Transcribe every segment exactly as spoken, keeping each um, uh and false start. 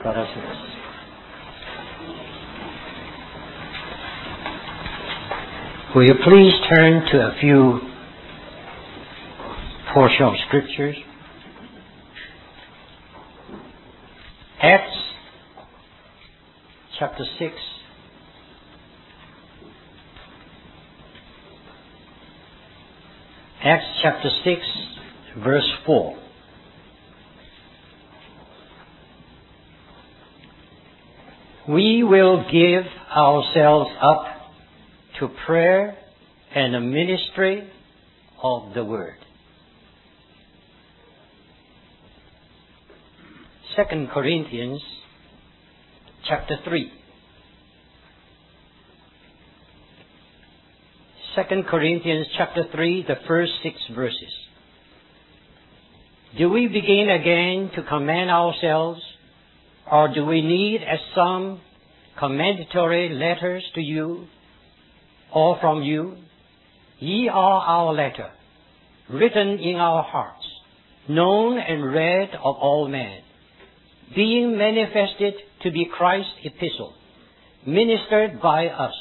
brothers and sisters. Will you please turn to a few portions of scriptures? Acts chapter six. Acts chapter six, verse four. We will give ourselves up to prayer and the ministry of the Word. Second Corinthians chapter three. Second Corinthians chapter three, the first six verses. Do we begin again to commend ourselves, or do we need as some commendatory letters to you, or from you? Ye are our letter, written in our hearts, known and read of all men, being manifested to be Christ's epistle, ministered by us,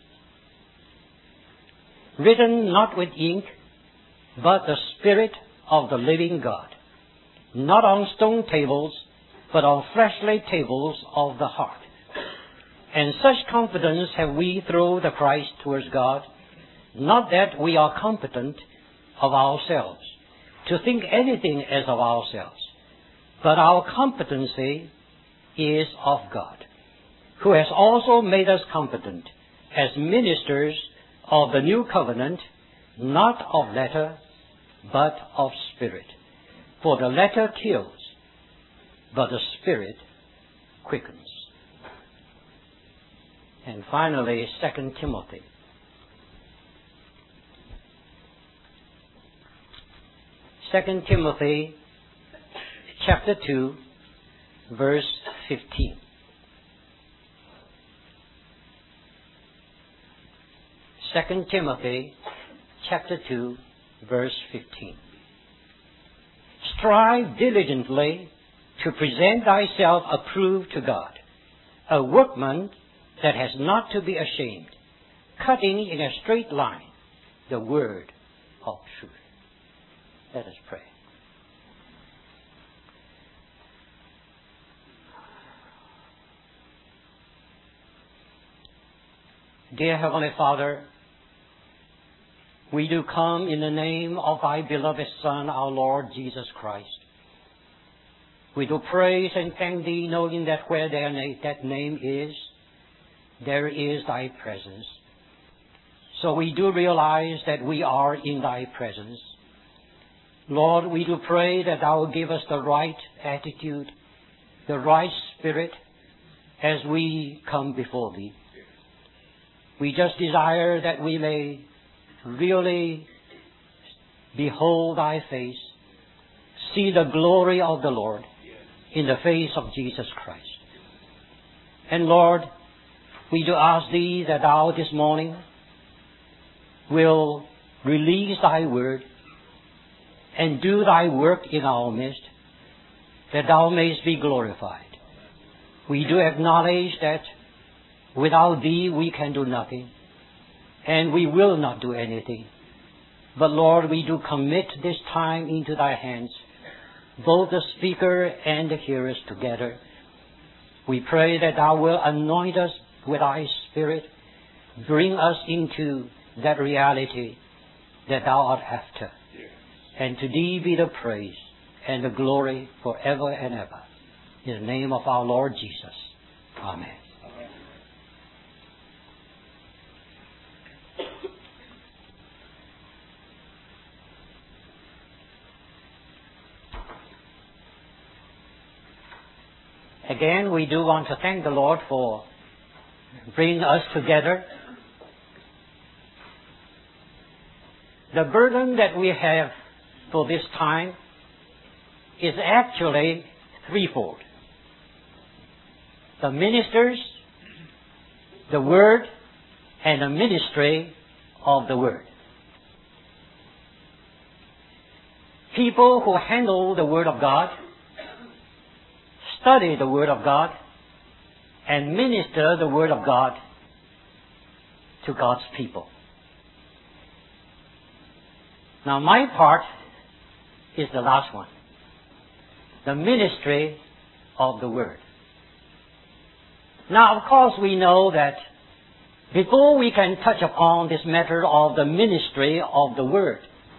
written not with ink, but the Spirit of the living God, not on stone tables, but on fleshly tables of the heart. And such confidence have we through the Christ towards God, not that we are competent of ourselves, to think anything as of ourselves, but our competency is of God, who has also made us competent as ministers of the new covenant, not of letter, but of spirit. For the letter kills, but the Spirit quickens. And finally, Second Timothy. Second Timothy chapter two, verse fifteen. Second Timothy chapter two, verse fifteen. Strive diligently to present thyself approved to God, a workman that has not to be ashamed, cutting in a straight line the word of truth. Let us pray. Dear Heavenly Father, we do come in the name of thy beloved Son, our Lord Jesus Christ. We do praise and thank thee, knowing that where their na- that name is, there is thy presence. So we do realize that we are in thy presence. Lord, we do pray that thou will give us the right attitude, the right spirit, as we come before thee. We just desire that we may really behold thy face, see the glory of the Lord in the face of Jesus Christ. And Lord, we do ask thee that thou this morning will release thy word and do thy work in our midst, that thou mayst be glorified. We do acknowledge that without thee we can do nothing, and we will not do anything. But Lord, we do commit this time into thy hands, both the speaker and the hearers together. We pray that thou wilt anoint us with thy Spirit, bring us into that reality that thou art after. And to thee be the praise and the glory forever and ever. In the name of our Lord Jesus. Amen. Again, we do want to thank the Lord for bringing us together. The burden that we have for this time is actually threefold. The ministers, the Word, and the ministry of the Word. People who handle the Word of God study the Word of God and minister the Word of God to God's people. Now, my part is the last one, the ministry of the Word. Now, of course, we know that before we can touch upon this matter of the ministry of the Word,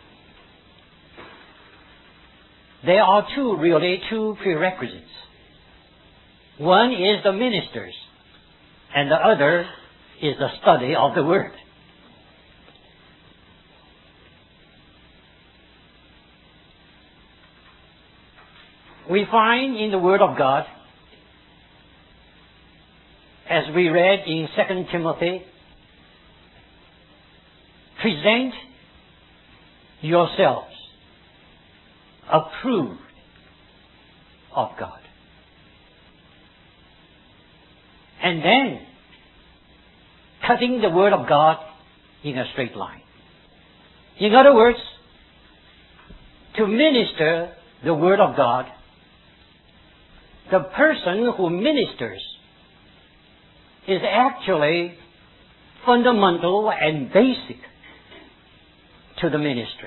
there are two, really, two prerequisites. One is the ministers, and the other is the study of the Word. We find in the Word of God, as we read in Second Timothy, present yourselves approved of God. And then, cutting the Word of God in a straight line. In other words, to minister the Word of God, the person who ministers is actually fundamental and basic to the ministry.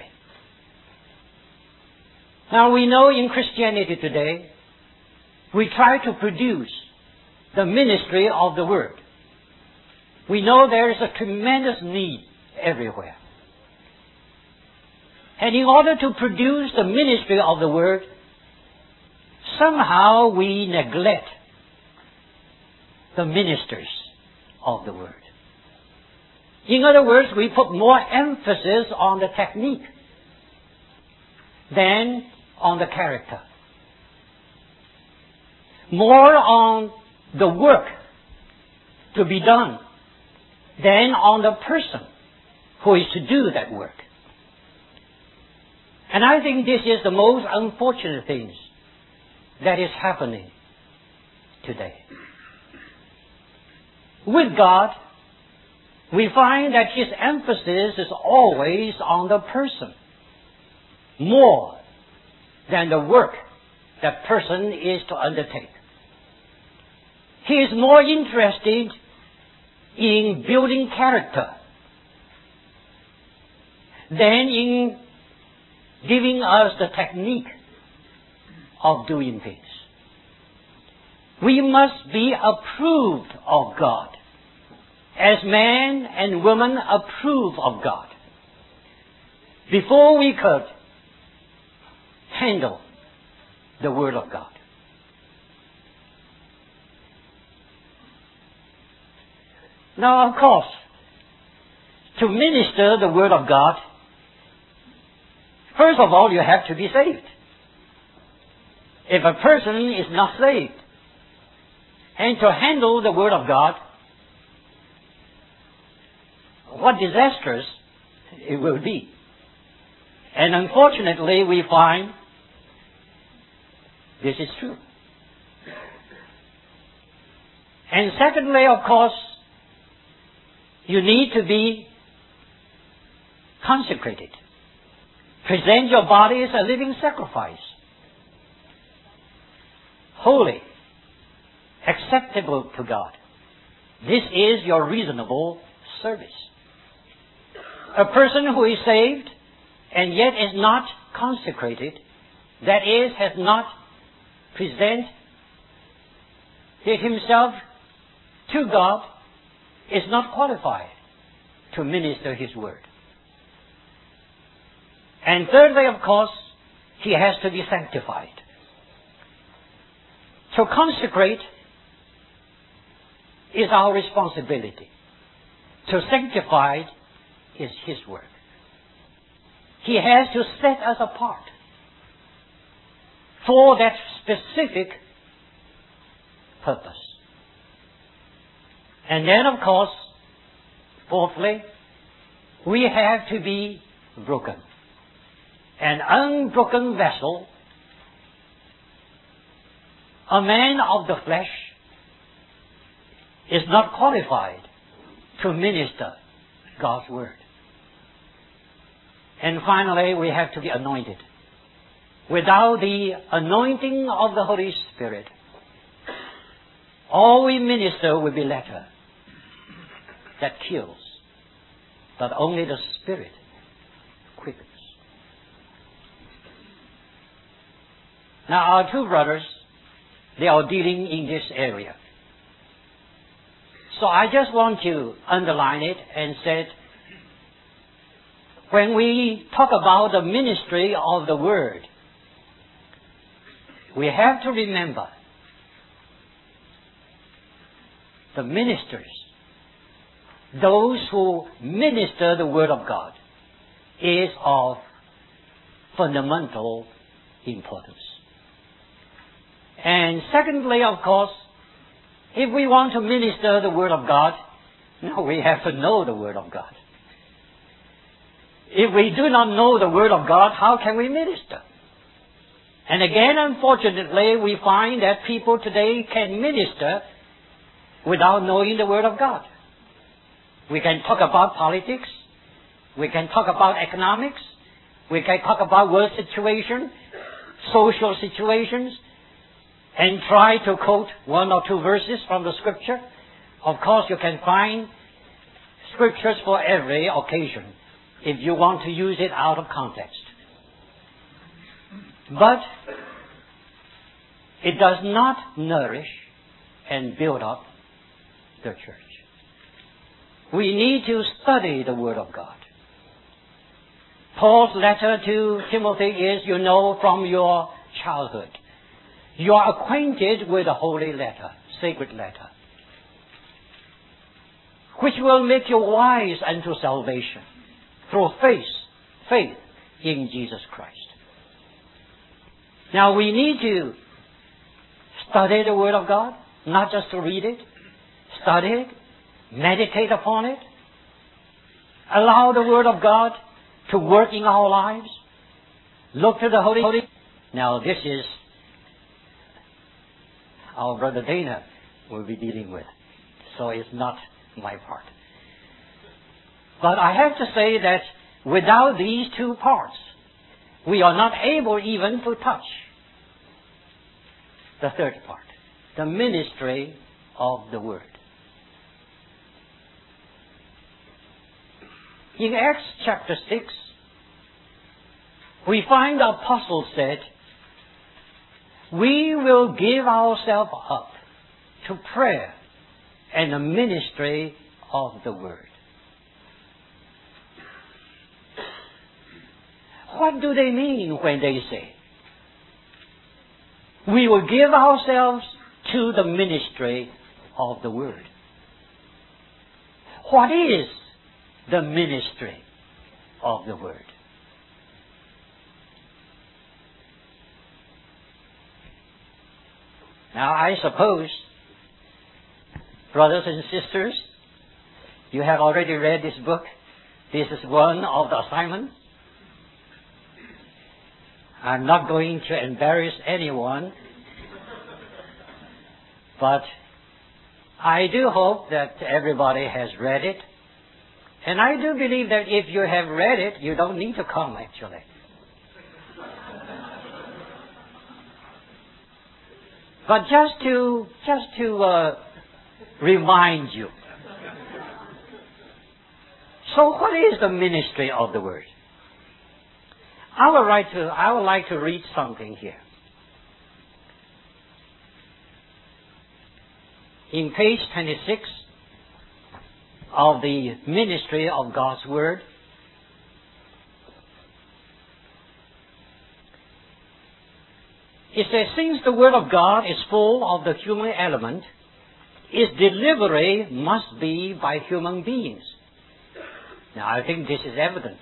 Now, we know in Christianity today, we try to produce the ministry of the Word. We know there is a tremendous need everywhere. And in order to produce the ministry of the Word, somehow we neglect the ministers of the Word. In other words, we put more emphasis on the technique than on the character. More on the work to be done than on the person who is to do that work. And I think this is the most unfortunate thing that is happening today. With God, we find that His emphasis is always on the person, more than the work that person is to undertake. He is more interested in building character than in giving us the technique of doing things. We must be approved of God, as man and woman approve of God, before we could handle the Word of God. Now, of course, to minister the Word of God, first of all, you have to be saved. If a person is not saved, and to handle the Word of God, what disastrous it will be. And unfortunately, we find this is true. And secondly, of course, you need to be consecrated. Present your body as a living sacrifice, holy, acceptable to God. This is your reasonable service. A person who is saved and yet is not consecrated, that is, has not presented himself to God, is not qualified to minister His Word. And thirdly, of course, he has to be sanctified. To consecrate is our responsibility. To sanctify is His work. He has to set us apart for that specific purpose. And then, of course, fourthly, we have to be broken. An unbroken vessel, a man of the flesh, is not qualified to minister God's Word. And finally, we have to be anointed. Without the anointing of the Holy Spirit, All we minister will be letter that kills, but only the Spirit quickens. Now our two brothers, they are dealing in this area. So I just want to underline it and said, when we talk about the ministry of the Word, we have to remember the ministers, those who minister the Word of God, is of fundamental importance. And secondly, of course, if we want to minister the Word of God, no, we have to know the Word of God. If we do not know the Word of God, how can we minister? And again, unfortunately, we find that people today can minister without knowing the Word of God. We can talk about politics. We can talk about economics. We can talk about world situation, social situations, and try to quote one or two verses from the Scripture. Of course, you can find Scriptures for every occasion if you want to use it out of context. But it does not nourish and build up the church. We need to study the Word of God. Paul's letter to Timothy is, you know, from your childhood. You are acquainted with the holy letter, sacred letter, which will make you wise unto salvation through faith, faith in Jesus Christ. Now we need to study the Word of God, not just to read it, study it, meditate upon it, allow the Word of God to work in our lives, look to the Holy Holy. Now this is our brother Dana will be dealing with, so it's not my part. But I have to say that without these two parts, we are not able even to touch the third part, the ministry of the Word. In Acts chapter six, we find the apostle said, we will give ourselves up to prayer and the ministry of the Word. What do they mean when they say, we will give ourselves to the ministry of the Word? What is the ministry of the Word? Now I suppose, brothers and sisters, you have already read this book. This is one of the assignments. I'm not going to embarrass anyone, but I do hope that everybody has read it. And I do believe that if you have read it, you don't need to come, actually. But just to, just to uh, remind you. So what is the ministry of the Word? I would like to, I would like to read something here. In page twenty-six of the ministry of God's Word, it says, since the Word of God is full of the human element, its delivery must be by human beings. Now, I think this is evident.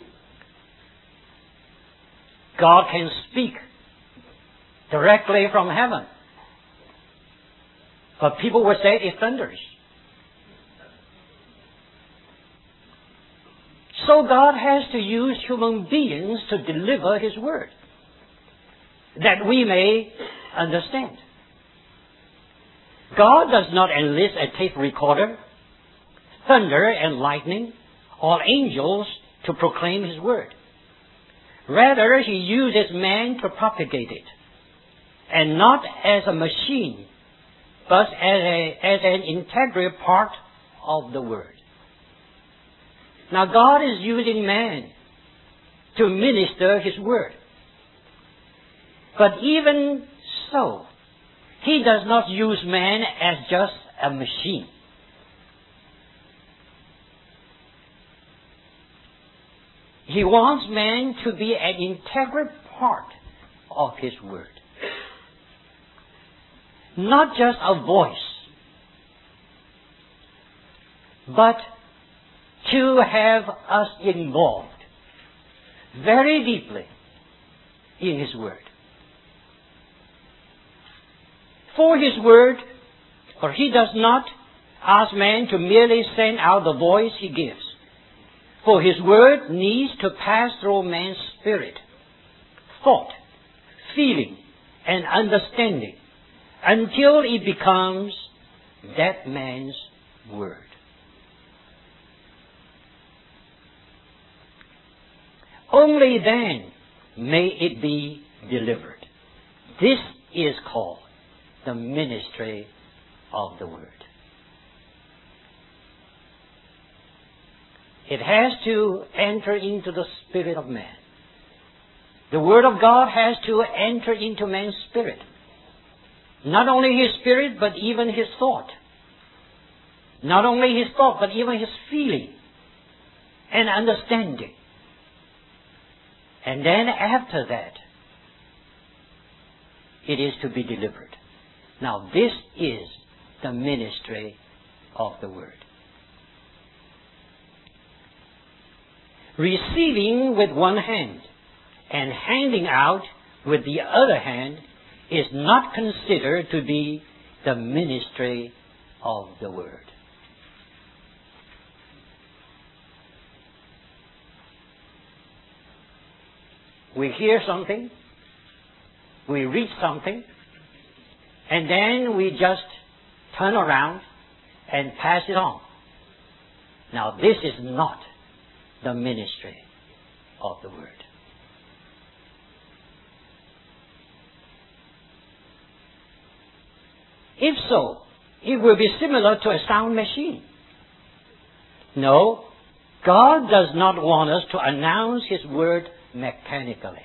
God can speak directly from heaven. But people will say it thunders. So God has to use human beings to deliver His Word, that we may understand. God does not enlist a tape recorder, thunder and lightning, or angels to proclaim His Word. Rather, He uses man to propagate it, and not as a machine but as, a, as an integral part of the Word. Now God is using man to minister His Word. But even so, He does not use man as just a machine. He wants man to be an integral part of His Word. Not just a voice, but to have us involved very deeply in His Word. For His Word, for He does not ask man to merely send out the voice He gives. For His Word needs to pass through man's spirit, thought, feeling, and understanding until it becomes that man's Word. Only then may it be delivered. This is called the ministry of the Word. It has to enter into the spirit of man. The Word of God has to enter into man's spirit. Not only his spirit, but even his thought. Not only his thought, but even his feeling and understanding. And then after that, it is to be delivered. Now this is the ministry of the Word. Receiving with one hand and handing out with the other hand is not considered to be the ministry of the Word. We hear something, we read something, and then we just turn around and pass it on. Now this is not the ministry of the Word. If so, it will be similar to a sound machine. No, God does not want us to announce His Word mechanically.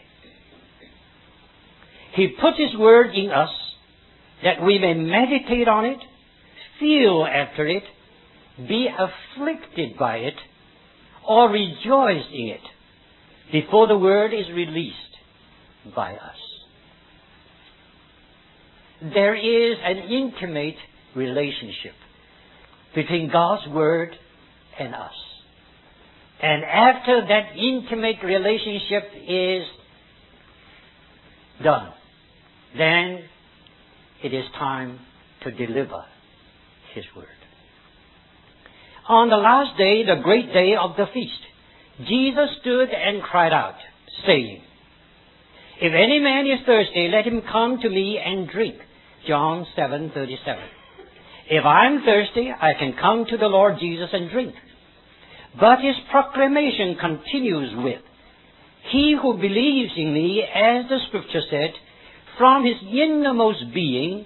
He put His Word in us that we may meditate on it, feel after it, be afflicted by it, or rejoice in it before the Word is released by us. There is an intimate relationship between God's Word and us. And after that intimate relationship is done, then it is time to deliver His Word. On the last day, the great day of the feast, Jesus stood and cried out, saying, "If any man is thirsty, let him come to me and drink." John seven thirty-seven. If I am thirsty, I can come to the Lord Jesus and drink. But His proclamation continues with, "He who believes in me, as the Scripture said, from his innermost being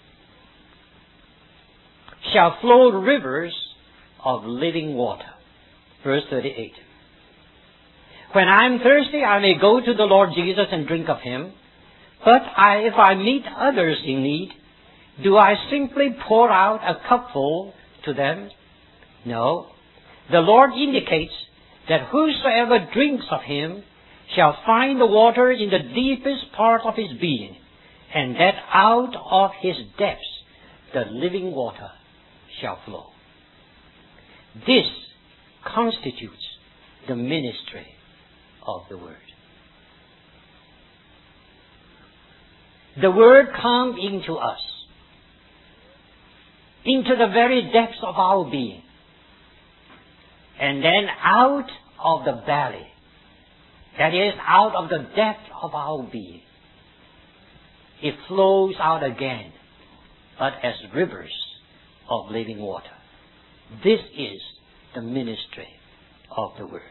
shall flow rivers of living water." Verse thirty-eight. When I am thirsty, I may go to the Lord Jesus and drink of Him. But I, if I meet others in need, do I simply pour out a cupful to them? No. The Lord indicates that whosoever drinks of Him shall find the water in the deepest part of his being, and that out of his depths the living water shall flow. This constitutes the ministry of the Word. The Word comes into us, into the very depths of our being, and then out of the valley, that is, out of the depth of our being, it flows out again, but as rivers of living water. This is the ministry of the Word.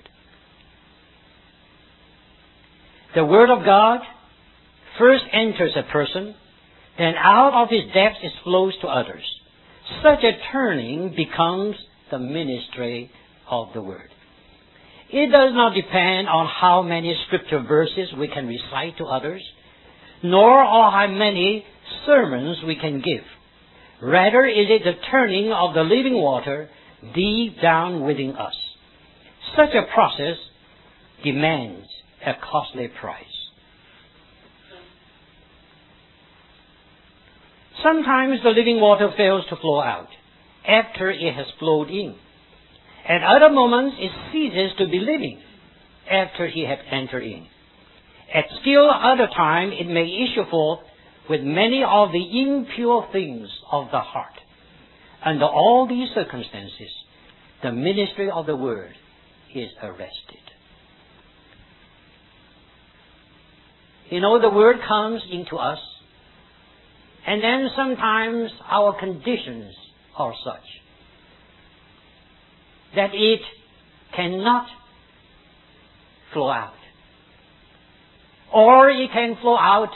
The Word of God first enters a person then out of his depths it flows to others. Such a turning becomes the ministry of the Word. It does not depend on how many scripture verses we can recite to others, nor on how many sermons we can give. Rather, is it the turning of the living water deep down within us. Such a process demands a costly price. Sometimes the living water fails to flow out after it has flowed in. At other moments, it ceases to be living after he had entered in. At still other times, it may issue forth with many of the impure things of the heart. Under all these circumstances, the ministry of the Word is arrested. You know, the Word comes into us, and then sometimes our conditions are such that it cannot flow out. Or it can flow out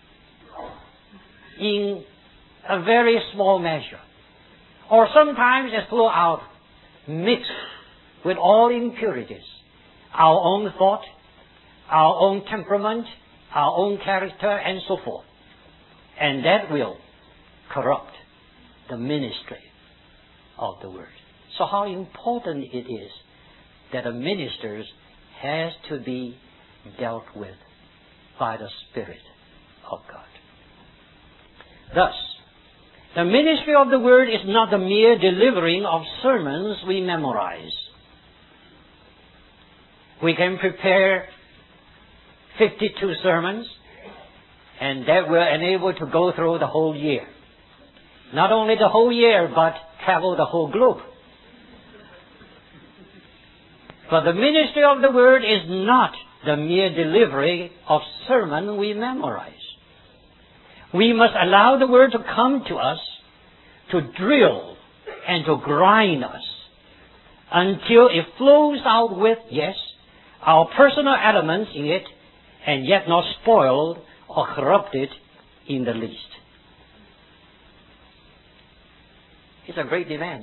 in a very small measure. Or sometimes it flow out mixed with all impurities. Our own thought, our own temperament, our own character, and so forth. And that will corrupt the ministry of the Word. So how important it is that a minister has to be dealt with by the Spirit of God. Thus, the ministry of the Word is not the mere delivering of sermons we memorize. We can prepare fifty-two sermons, and that we're enabled to go through the whole year. Not only the whole year, but travel the whole globe. But the ministry of the Word is not the mere delivery of sermon we memorize. We must allow the Word to come to us, to drill and to grind us, until it flows out with, yes, our personal elements in it, and yet not spoiled or corrupted in the least. It's a great demand.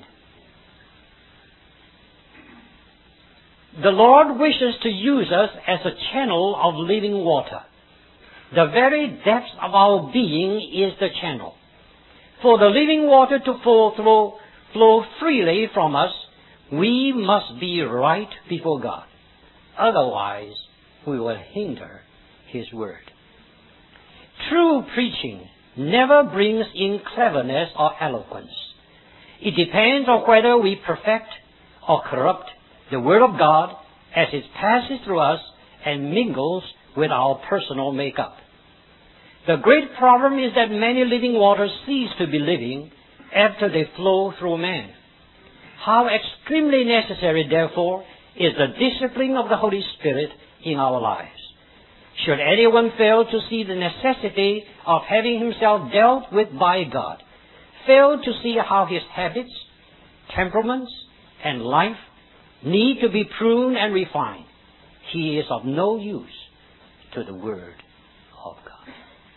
The Lord wishes to use us as a channel of living water. The very depths of our being is the channel. For the living water to flow, flow, flow freely from us, we must be right before God. Otherwise, we will hinder His Word. True preaching never brings in cleverness or eloquence. It depends on whether we perfect or corrupt the Word of God as it passes through us and mingles with our personal makeup. The great problem is that many living waters cease to be living after they flow through man. How extremely necessary, therefore, is the discipline of the Holy Spirit in our lives. Should anyone fail to see the necessity of having himself dealt with by God, fail to see how his habits, temperaments, and life need to be pruned and refined, he is of no use to the Word of God.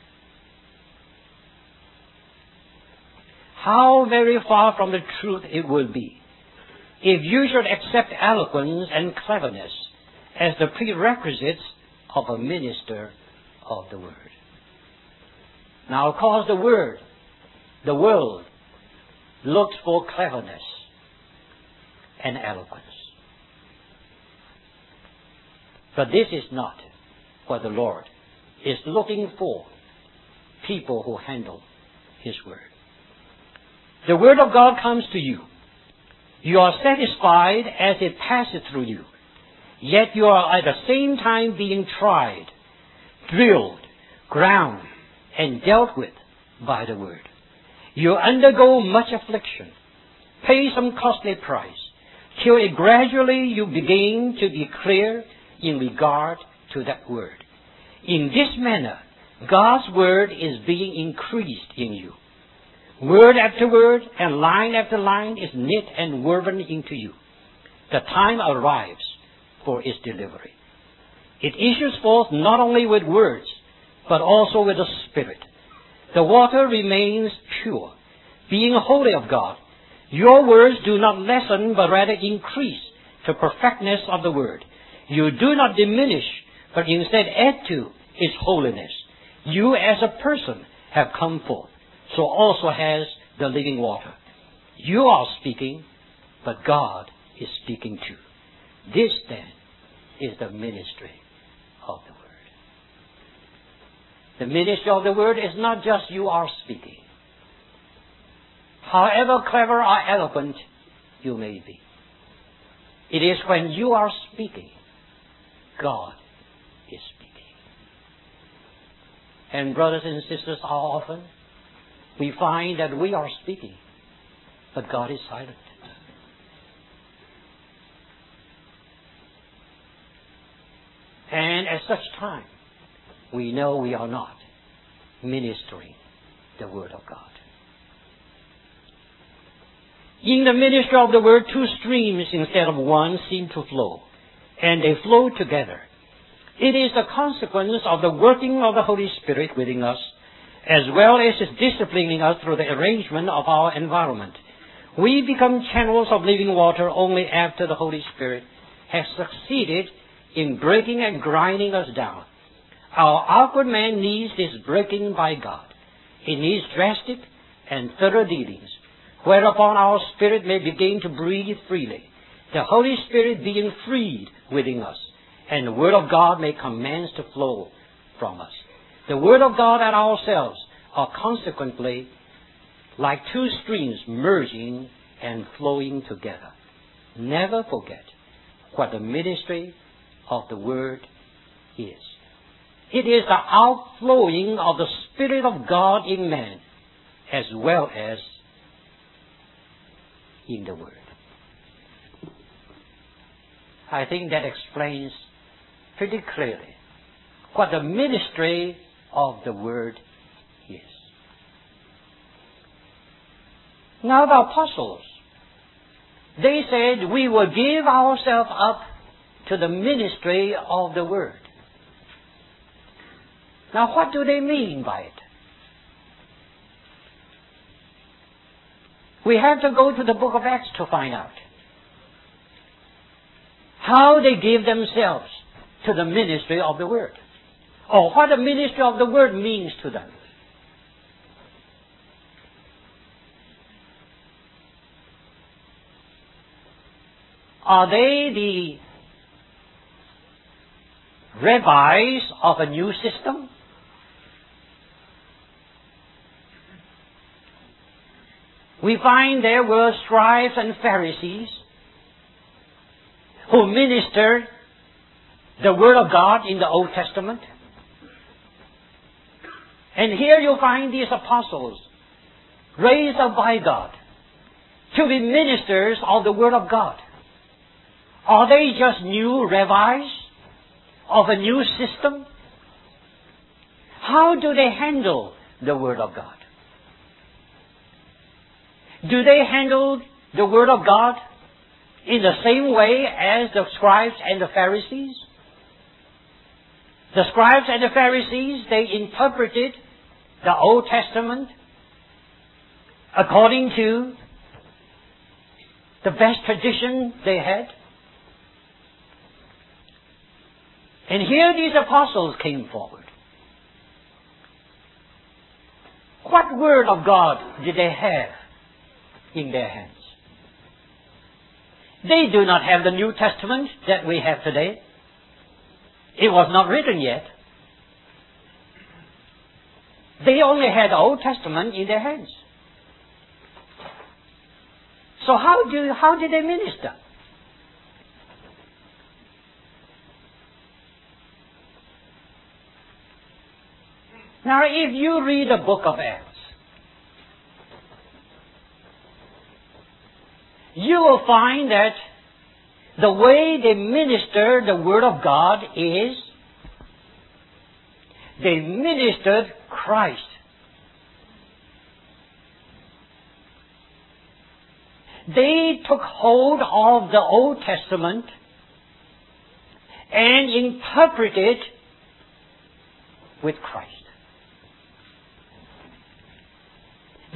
How very far from the truth it will be if you should accept eloquence and cleverness as the prerequisites of a minister of the Word. Now, of course, the Word, the world, looks for cleverness and eloquence. But this is not what the Lord is looking for, people who handle His Word. The Word of God comes to you. You are satisfied as it passes through you. Yet you are at the same time being tried, drilled, ground, and dealt with by the Word. You undergo much affliction, pay some costly price, till it gradually you begin to be clear in regard to that Word. In this manner, God's Word is being increased in you. Word after word and line after line is knit and woven into you. The time arrives for its delivery. It issues forth not only with words, but also with the Spirit. The water remains pure, being holy of God. Your words do not lessen, but rather increase the perfectness of the word. You do not diminish, but instead add to its holiness. You as a person have come forth, so also has the living water. You are speaking, but God is speaking too. This then is the ministry of the word. The ministry of the word is not just you are speaking. However clever or eloquent you may be, it is when you are speaking, God is speaking. And brothers and sisters, how often we find that we are speaking, but God is silent. And at such time, we know we are not ministering the Word of God. In the ministry of the Word, two streams instead of one seem to flow, and they flow together. It is the consequence of the working of the Holy Spirit within us, as well as His disciplining us through the arrangement of our environment. We become channels of living water only after the Holy Spirit has succeeded in breaking and grinding us down. Our outward man needs this breaking by God. He needs drastic and thorough dealings, whereupon our spirit may begin to breathe freely, the Holy Spirit being freed within us, and the Word of God may commence to flow from us. The Word of God and ourselves are consequently like two streams merging and flowing together. Never forget what the ministry of the Word is. It is the outflowing of the Spirit of God in man, as well as in the Word. I think that explains pretty clearly what the ministry of the Word is. Now the apostles, they said, we will give ourselves up to the ministry of the Word. Now what do they mean by it? We have to go to the book of Acts to find out how they give themselves to the ministry of the Word, or what the ministry of the Word means to them. Are they the rabbis of a new system? We find there were scribes and Pharisees who ministered the Word of God in the Old Testament. And here you find these apostles raised up by God to be ministers of the Word of God. Are they just new rabbis of a new system? How do they handle the Word of God? Do they handle the Word of God in the same way as the scribes and the Pharisees? The scribes and the Pharisees, they interpreted the Old Testament according to the best tradition they had. And here these apostles came forward. What Word of God did they have in their hands? They do not have the New Testament that we have today. It was not written yet. They only had the Old Testament in their hands. So how do how did they minister? Now, if you read the book of Acts, you will find that the way they minister the Word of God is they ministered Christ. They took hold of the Old Testament and interpreted it with Christ.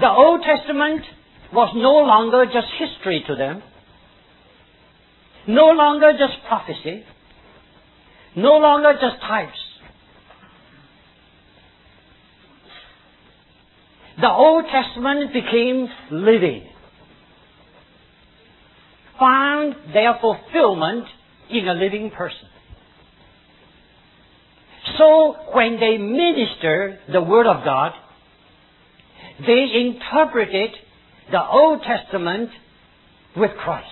The Old Testament was no longer just history to them, no longer just prophecy, no longer just types. The Old Testament became living, found their fulfillment in a living person. So when they ministered the Word of God, they interpreted the Old Testament with Christ.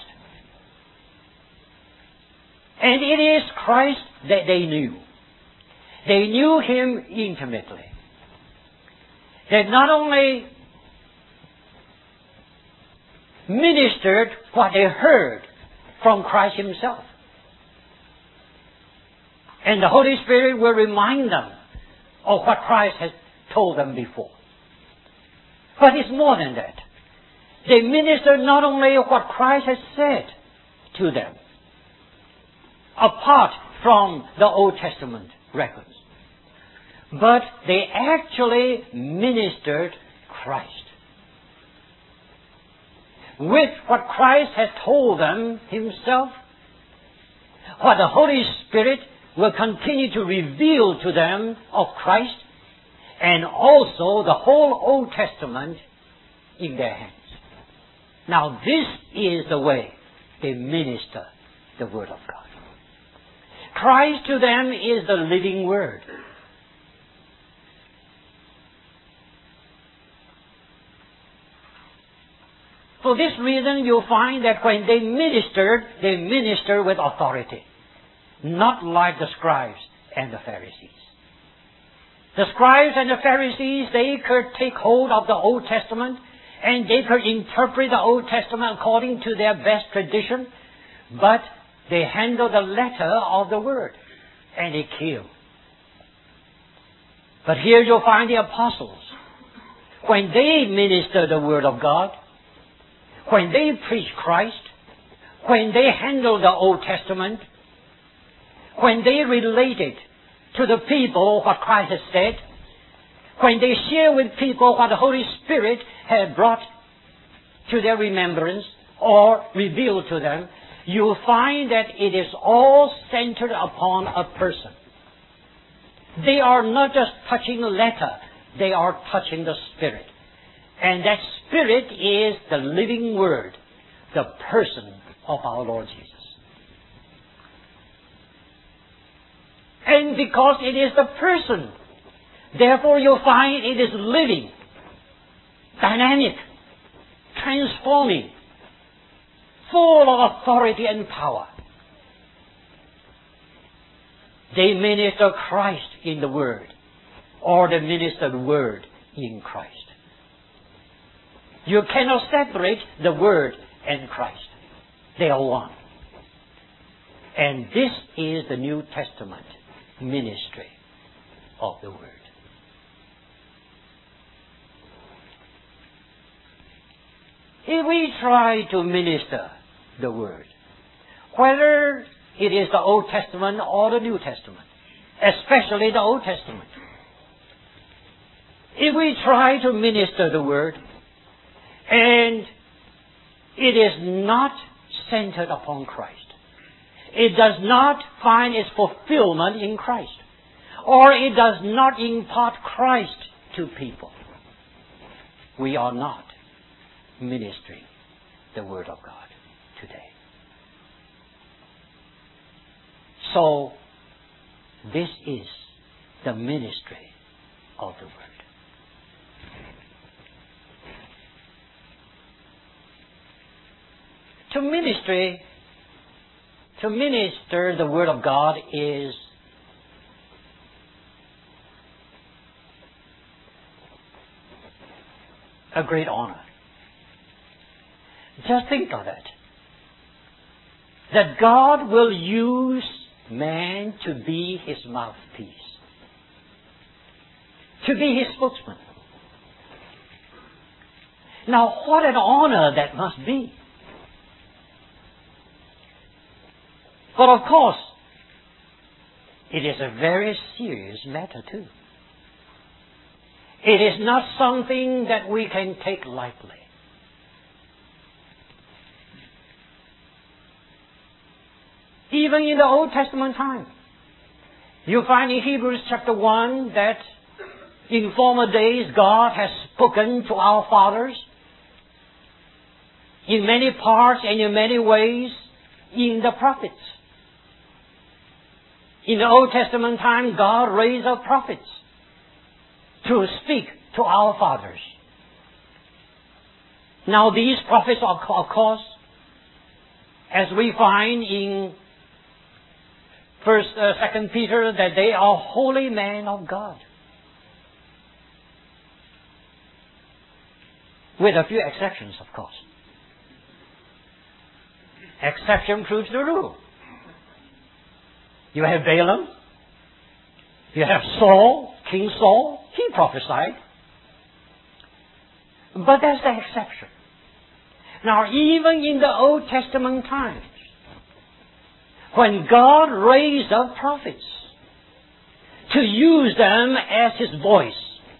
And it is Christ that they knew. They knew Him intimately. They not only ministered what they heard from Christ Himself, and the Holy Spirit will remind them of what Christ has told them before. But it's more than that. They minister not only what Christ has said to them, apart from the Old Testament records, but they actually ministered Christ. With what Christ has told them Himself, what the Holy Spirit will continue to reveal to them of Christ, and also the whole Old Testament in their hands. Now this is the way they minister the Word of God. Christ to them is the living Word. For this reason, you'll find that when they ministered, they minister with authority, not like the scribes and the Pharisees. The scribes and the Pharisees, they could take hold of the Old Testament and they could interpret the Old Testament according to their best tradition, but they handled the letter of the Word and they killed. But here you'll find the apostles. When they minister the Word of God, when they preach Christ, when they handle the Old Testament, when they related to the people what Christ has said, when they share with people what the Holy Spirit had brought to their remembrance or revealed to them, you'll find that it is all centered upon a person. They are not just touching the letter, they are touching the Spirit. And that Spirit is the living Word, the person of our Lord Jesus. And because it is the person, therefore you'll find it is living, dynamic, transforming, full of authority and power. They minister Christ in the Word, or they minister the Word in Christ. You cannot separate the Word and Christ. They are one. And this is the New Testament ministry of the Word. If we try to minister the Word, whether it is the Old Testament or the New Testament, especially the Old Testament, if we try to minister the Word, and it is not centered upon Christ, it does not find its fulfillment in Christ, or it does not impart Christ to people, we are not ministering the Word of God today. So, this is the ministry of the Word. To ministry, to minister the Word of God is a great honor. Just think of it. That God will use man to be His mouthpiece, to be His spokesman. Now, what an honor that must be. But of course, it is a very serious matter too. It is not something that we can take lightly. Even in the Old Testament time, you find in Hebrews chapter one that in former days God has spoken to our fathers in many parts and in many ways in the prophets. In the Old Testament time, God raised up prophets to speak to our fathers. Now these prophets, of course, as we find in First, uh, Second Peter, that they are holy men of God, with a few exceptions, of course. Exception proves the rule. You have Balaam. You have Saul, King Saul. He prophesied. But that's the exception. Now, even in the Old Testament times, when God raised up prophets to use them as His voice.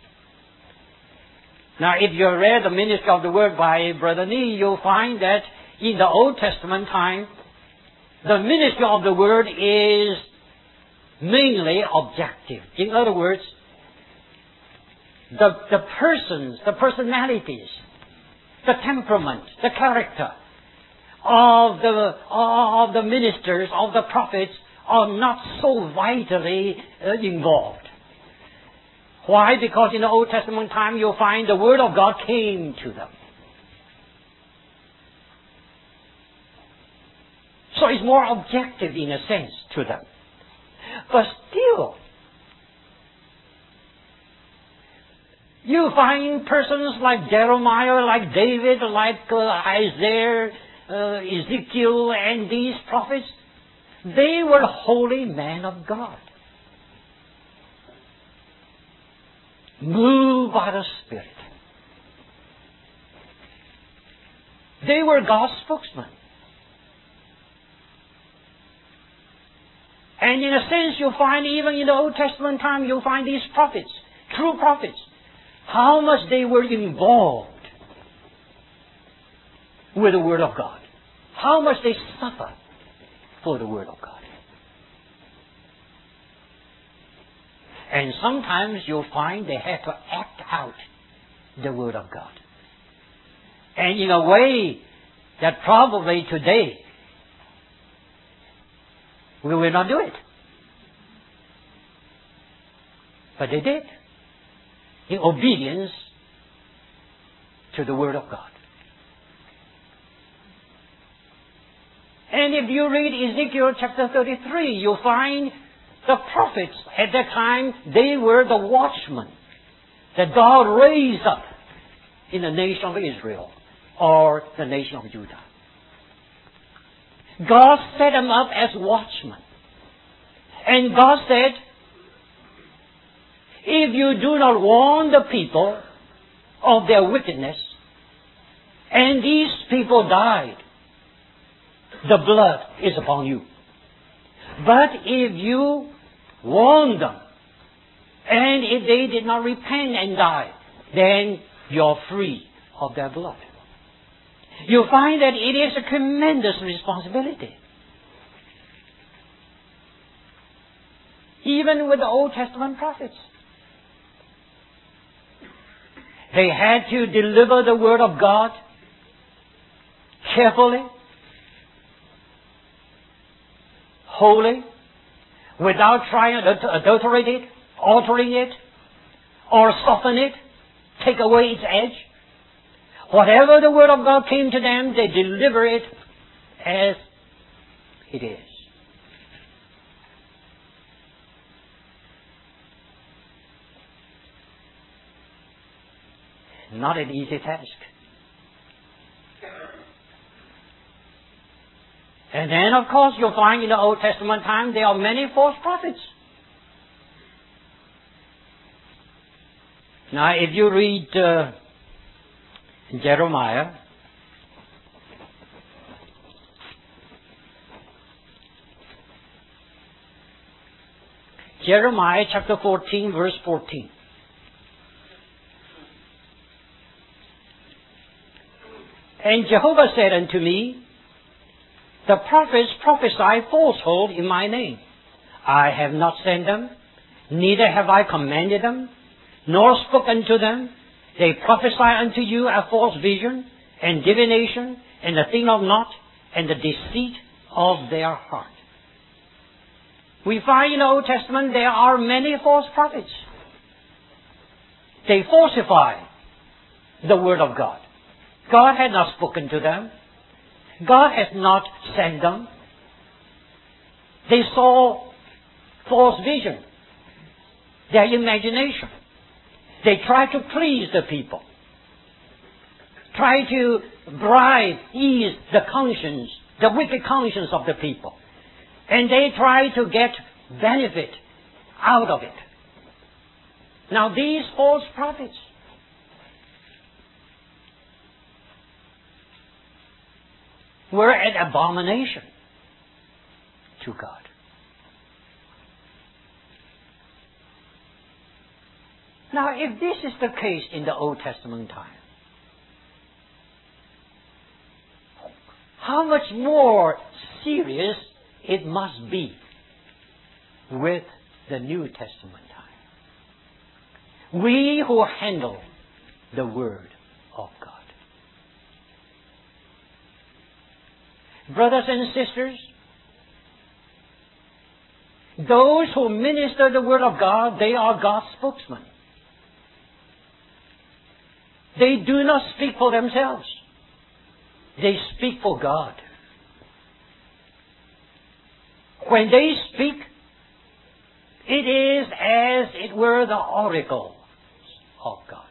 Now, if you read the Ministry of the Word by Brother Nee, you'll find that in the Old Testament time, the ministry of the Word is mainly objective. In other words, the, the persons, the personalities, the temperament, the character of the, of the ministers, of the prophets, are not so vitally uh, involved. Why? Because in the Old Testament time you'll find the Word of God came to them. So it's more objective in a sense to them. But still, you find persons like Jeremiah, like David, like uh, Isaiah, uh, Ezekiel, and these prophets. They were holy men of God, moved by the Spirit. They were God's spokesmen. And in a sense, you'll find even in the Old Testament time, you'll find these prophets, true prophets, how much they were involved with the Word of God. How much they suffered for the Word of God. And sometimes you'll find they have to act out the Word of God. And in a way that probably today we will not do it. But they did, in obedience to the Word of God. And if you read Ezekiel chapter thirty-three, you'll find the prophets at that time, they were the watchmen that God raised up in the nation of Israel or the nation of Judah. God set them up as watchmen. And God said, if you do not warn the people of their wickedness, and these people died, the blood is upon you. But if you warn them, and if they did not repent and die, then you're free of their blood. You find that it is a tremendous responsibility. Even with the Old Testament prophets. They had to deliver the Word of God carefully, wholly, without trying to adulterate it, altering it, or soften it, take away its edge. Whatever the Word of God came to them, they deliver it as it is. Not an easy task. And then, of course, you'll find in the Old Testament time there are many false prophets. Now, if you read uh, Jeremiah, Jeremiah chapter fourteen, verse fourteen. And Jehovah said unto me, the prophets prophesy falsehood in my name. I have not sent them, neither have I commanded them, nor spoken to them. They prophesy unto you a false vision, and divination, and the thing of naught, and the deceit of their heart. We find in the Old Testament there are many false prophets. They falsify the Word of God. God had not spoken to them. God has not sent them. They saw false vision, their imagination. They try to please the people, try to bribe, ease the conscience, the wicked conscience of the people. And they try to get benefit out of it. Now these false prophets, were an abomination to God. Now, if this is the case in the Old Testament time, how much more serious it must be with the New Testament time? We who handle the Word of God. Brothers and sisters, those who minister the Word of God, they are God's spokesmen. They do not speak for themselves. They speak for God. When they speak, it is as it were the oracles of God.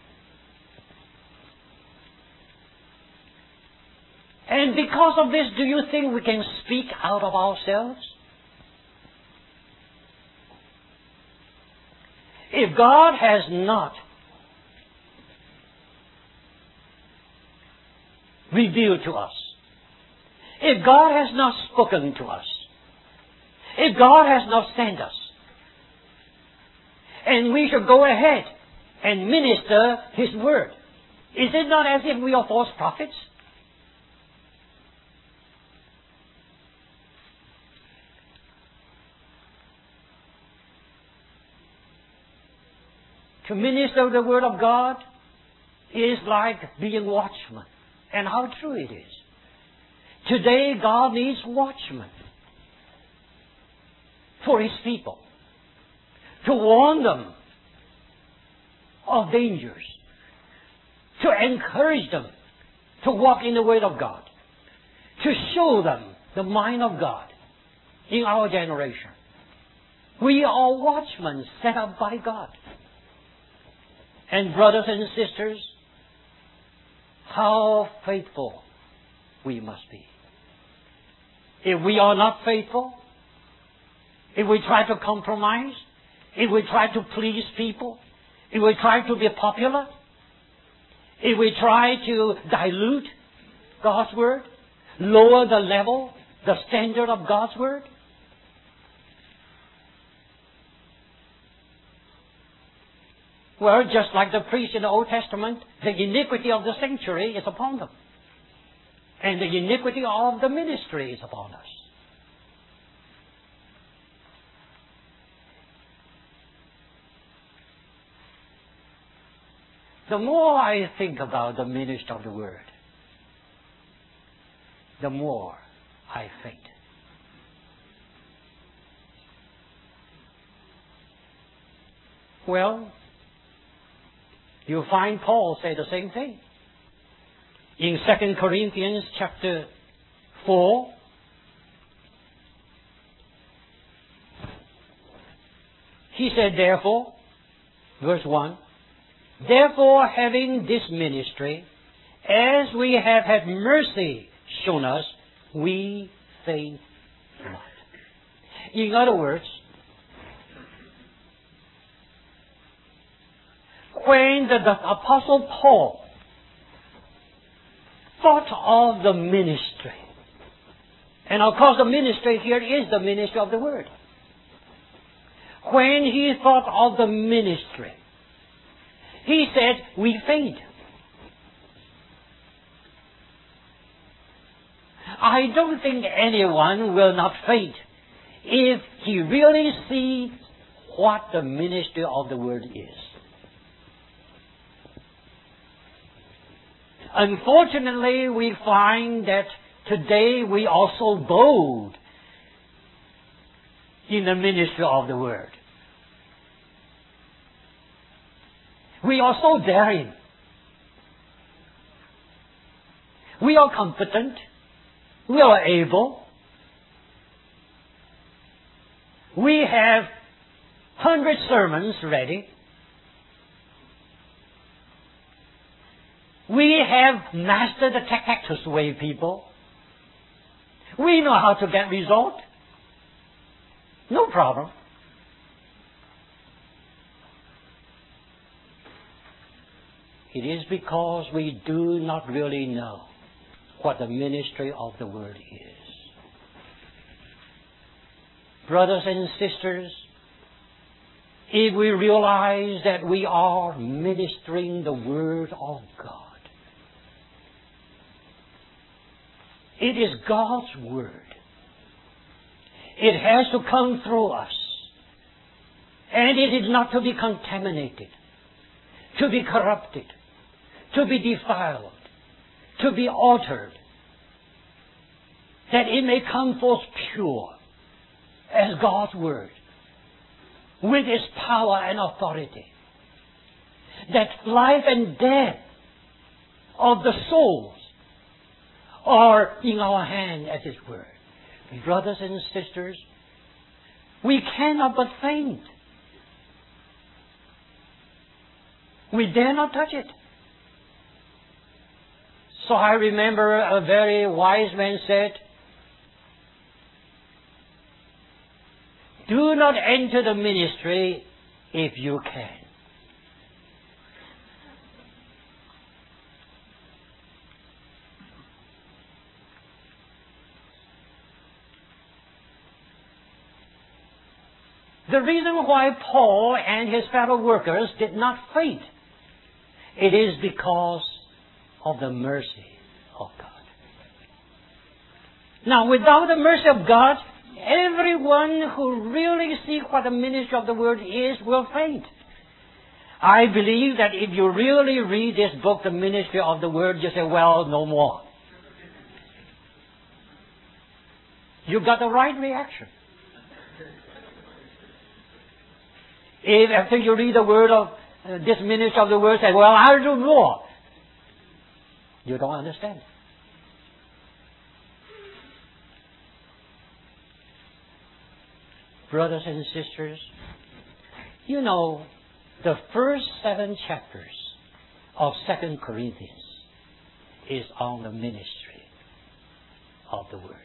And because of this, do you think we can speak out of ourselves? If God has not revealed to us, if God has not spoken to us, if God has not sent us, and we should go ahead and minister His Word, is it not as if we are false prophets? To minister the Word of God is like being watchmen. And how true it is. Today God needs watchmen for His people. To warn them of dangers. To encourage them to walk in the Word of God. To show them the mind of God in our generation. We are watchmen set up by God. And brothers and sisters, how faithful we must be. If we are not faithful, if we try to compromise, if we try to please people, if we try to be popular, if we try to dilute God's Word, lower the level, the standard of God's Word, well, just like the priests in the Old Testament, the iniquity of the sanctuary is upon them. And the iniquity of the ministry is upon us. The more I think about the ministry of the Word, the more I faint. Well, you find Paul say the same thing. In Second Corinthians chapter four, he said, therefore, verse one, therefore having this ministry, as we have had mercy shown us, we faint not. In other words, when the, the Apostle Paul thought of the ministry, and of course the ministry here is the ministry of the Word. When he thought of the ministry, he said, we faint. I don't think anyone will not faint if he really sees what the ministry of the Word is. Unfortunately, we find that today we are so bold in the ministry of the Word. We are so daring. We are competent. We are able. We have hundred sermons ready. We have mastered the Cactus way, people. We know how to get result. No problem. It is because we do not really know what the ministry of the Word is. Brothers and sisters, if we realize that we are ministering the Word of God, it is God's Word. It has to come through us. And it is not to be contaminated, to be corrupted, to be defiled, to be altered, that it may come forth pure as God's Word, with its power and authority, that life and death of the souls are in our hand as His Word. Brothers and sisters, we cannot but faint. We dare not touch it. So I remember a very wise man said, do not enter the ministry if you can. The reason why Paul and his fellow workers did not faint, it is because of the mercy of God. Now, without the mercy of God, everyone who really sees what the ministry of the Word is will faint. I believe that if you really read this book, The Ministry of the Word, you say, well, no more. You got the right reaction. If after you read the word of uh, this ministry of the Word, say, well, I'll do more. You don't understand. Brothers and sisters, you know, the first seven chapters of Second Corinthians is on the ministry of the Word.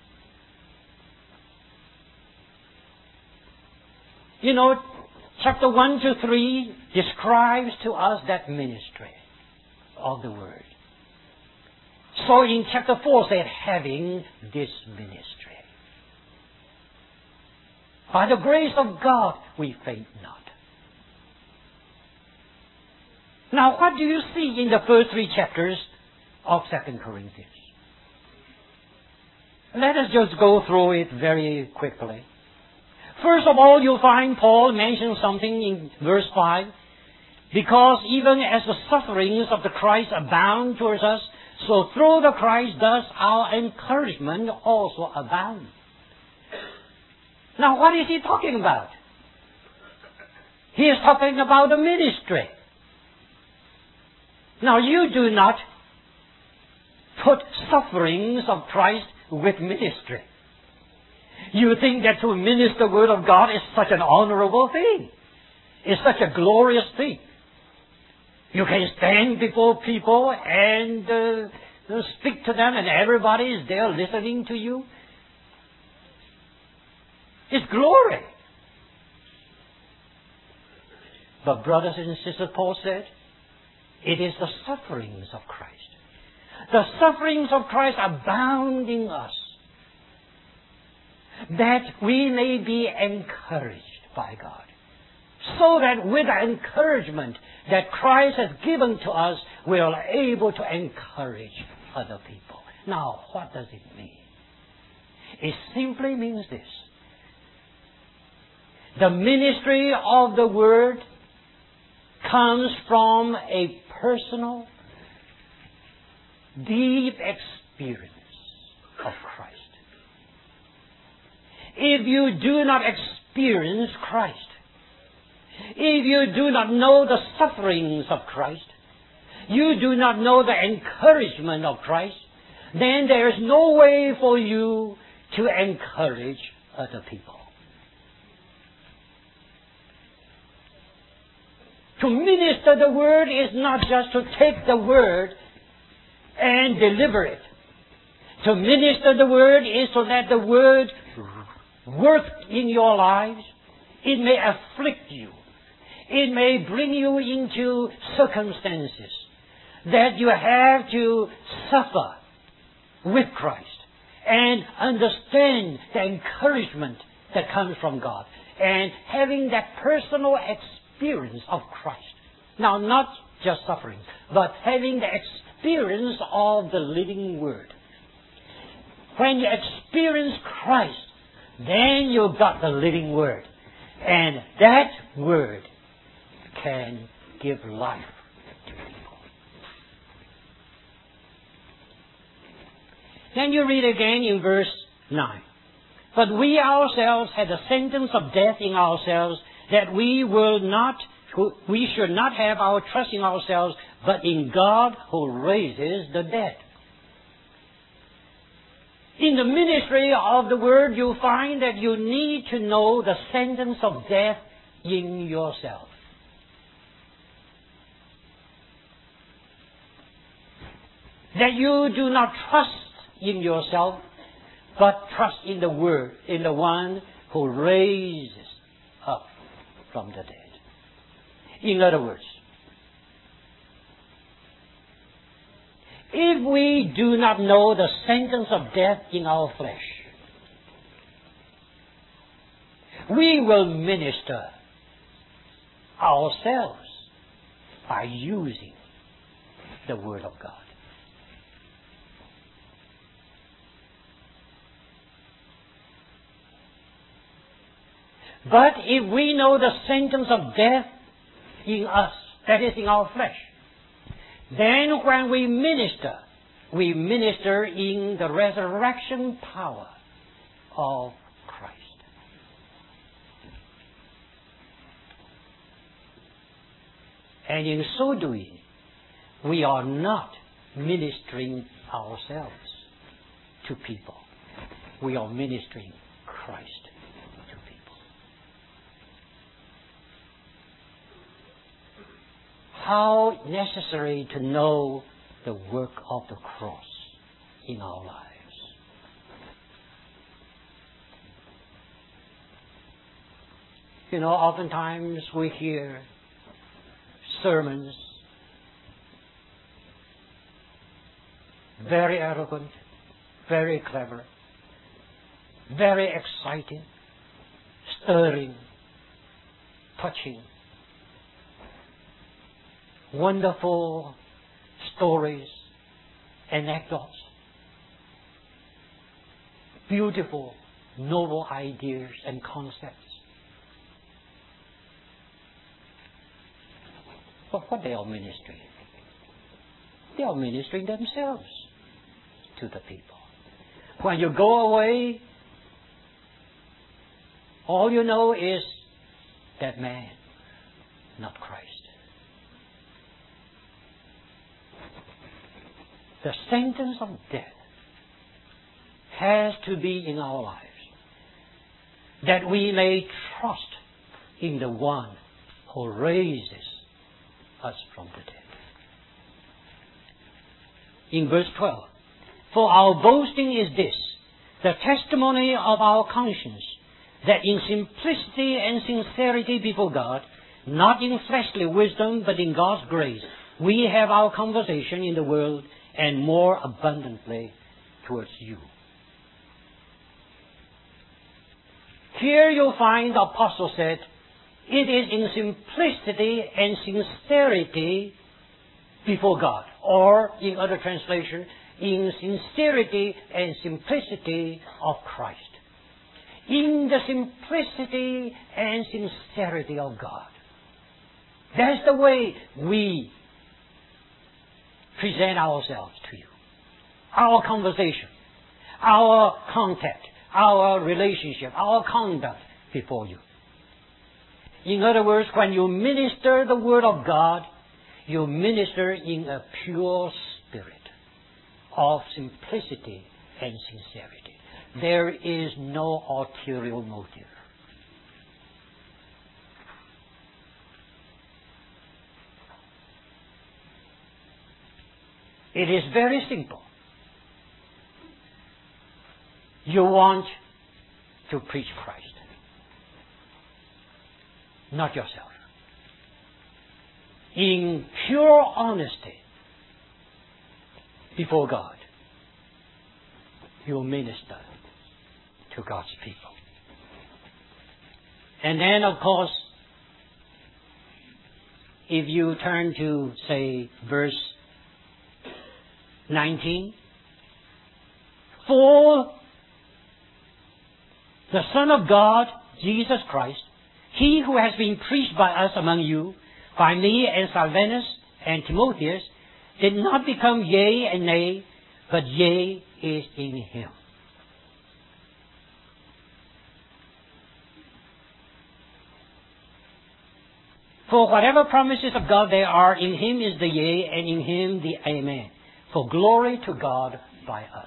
You know, chapter one to three describes to us that ministry of the Word. So in chapter four said, having this ministry. By the grace of God, we faint not. Now, what do you see in the first three chapters of Second Corinthians? Let us just go through it very quickly. First of all, you'll find Paul mentions something in verse five. Because even as the sufferings of the Christ abound towards us, so through the Christ does our encouragement also abound. Now, what is he talking about? He is talking about the ministry. Now, you do not put sufferings of Christ with ministry. You think that to minister the Word of God is such an honorable thing. It's such a glorious thing. You can stand before people and uh, speak to them and everybody is there listening to you. It's glory. But brothers and sisters, Paul said, it is the sufferings of Christ. The sufferings of Christ abound in us, that we may be encouraged by God. So that with the encouragement that Christ has given to us, we are able to encourage other people. Now, what does it mean? It simply means this. The ministry of the Word comes from a personal, deep experience of Christ. If you do not experience Christ, if you do not know the sufferings of Christ, you do not know the encouragement of Christ, then there is no way for you to encourage other people. To minister the Word is not just to take the Word and deliver it. To minister the Word is to let the Word work in your lives. It may afflict you. It may bring you into circumstances that you have to suffer with Christ and understand the encouragement that comes from God and having that personal experience of Christ. Now, not just suffering, but having the experience of the living Word. When you experience Christ, then you've got the living Word. And that Word can give life to people. Then you read again in verse nine. But we ourselves had a sentence of death in ourselves, that we will not, we should not have our trust in ourselves, but in God who raises the dead. In the ministry of the Word, you find that you need to know the sentence of death in yourself. That you do not trust in yourself, but trust in the Word, in the one who raises up from the dead. In other words, if we do not know the sentence of death in our flesh, we will minister ourselves by using the Word of God. But if we know the sentence of death in us, that is in our flesh, then when we minister, we minister in the resurrection power of Christ. And in so doing, we are not ministering ourselves to people. We are ministering Christ. How necessary to know the work of the cross in our lives. You know, oftentimes we hear sermons, very eloquent, very clever, very exciting, stirring, touching, wonderful stories, anecdotes, beautiful, noble ideas and concepts. But what they are ministering? They are ministering themselves to the people. When you go away, all you know is that man, not Christ. The sentence of death has to be in our lives, that we may trust in the one who raises us from the dead. In verse twelve, for our boasting is this, the testimony of our conscience, that in simplicity and sincerity before God, not in fleshly wisdom, but in God's grace, we have our conversation in the world, and more abundantly towards you. Here you'll find the apostle said, it is in simplicity and sincerity before God. Or, in other translation, in sincerity and simplicity of Christ. In the simplicity and sincerity of God. That's the way we present ourselves to you. Our conversation, our contact, our relationship, our conduct before you. In other words, when you minister the Word of God, you minister in a pure spirit of simplicity and sincerity. There is no ulterior motive. It is very simple. You want to preach Christ, not yourself. In pure honesty before God, you minister to God's people. And then, of course, if you turn to, say, verse nineteen, for the Son of God, Jesus Christ, He who has been preached by us among you, by me and Silvanus and Timotheus, did not become yea and nay, but yea is in Him. For whatever promises of God there are, in Him is the yea, and in Him the amen. For glory to God by us.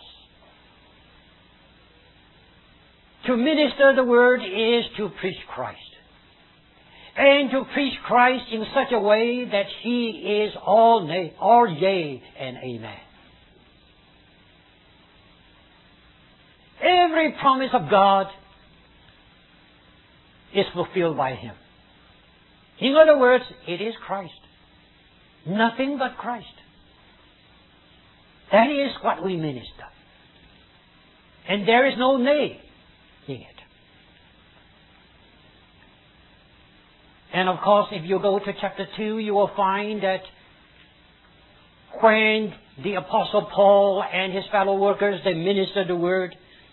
To minister the Word is to preach Christ. And to preach Christ in such a way that He is all, nay, all yea and amen. Every promise of God is fulfilled by Him. In other words, it is Christ. Nothing but Christ. That is what we minister. And there is no nay in it. And of course, if you go to chapter two, you will find that when the Apostle Paul and his fellow workers, they ministered the Word.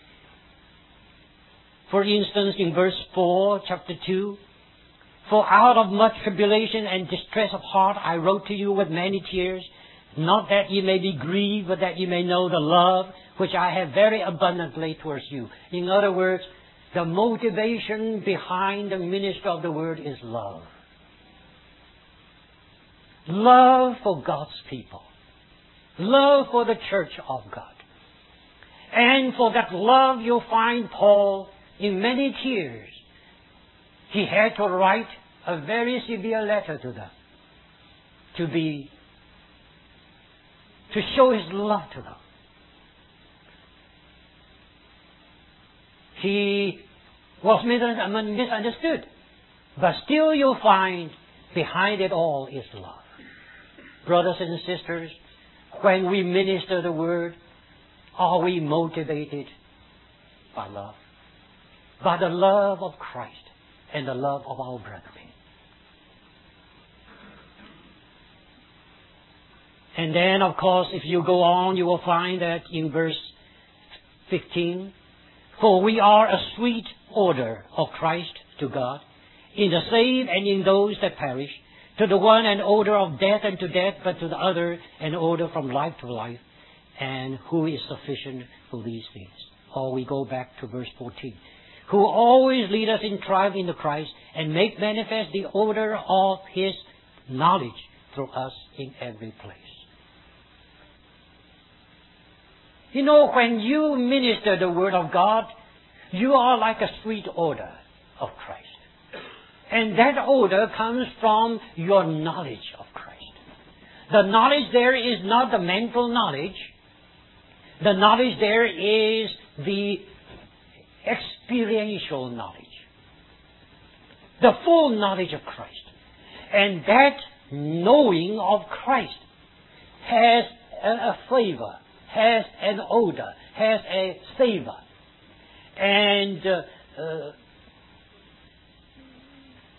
For instance, in verse four, chapter two, for out of much tribulation and distress of heart I wrote to you with many tears, not that ye may be grieved, but that ye may know the love which I have very abundantly towards you. In other words, the motivation behind the ministry of the Word is love. Love for God's people. Love for the church of God. And for that love you'll find Paul in many tears. He had to write a very severe letter to them to be, to show his love to them. He was misunderstood, but still you'll find behind it all is love. Brothers and sisters, when we minister the Word, are we motivated by love? By the love of Christ and the love of our brethren. And then, of course, if you go on, you will find that in verse fifteen, for we are a sweet odor of Christ to God, in the saved and in those that perish, to the one an odor of death unto death, but to the other an odor from life to life. And who is sufficient for these things? Or we go back to verse fourteen. Who always lead us in triumph in the Christ, and make manifest the odor of His knowledge through us in every place. You know, when you minister the Word of God, you are like a sweet odor of Christ. And that odor comes from your knowledge of Christ. The knowledge there is not the mental knowledge. The knowledge there is the experiential knowledge. The full knowledge of Christ. And that knowing of Christ has a, a flavor, has an odor, has a savor. And uh, uh,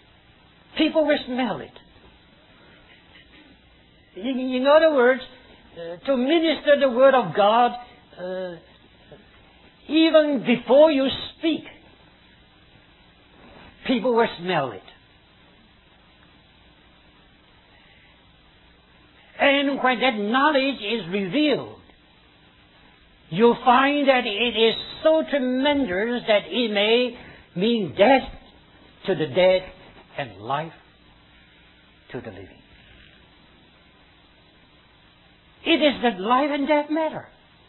people will smell it. In, in other words, uh, to minister the Word of God uh, even before you speak. People will smell it. And when that knowledge is revealed, you'll find that it is so tremendous that it may mean death to the dead and life to the living. It is the life and death matter.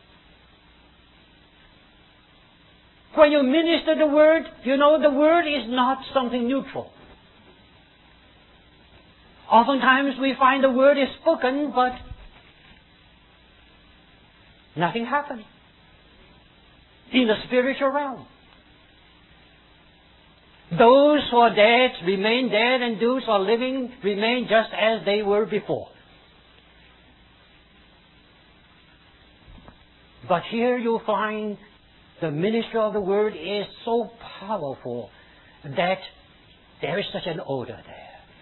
When you minister the Word, you know the Word is not something neutral. Oftentimes we find the Word is spoken, but nothing happens in the spiritual realm. Those who are dead remain dead, and those who are living remain just as they were before. But here you find the ministry of the Word is so powerful that there is such an odor there.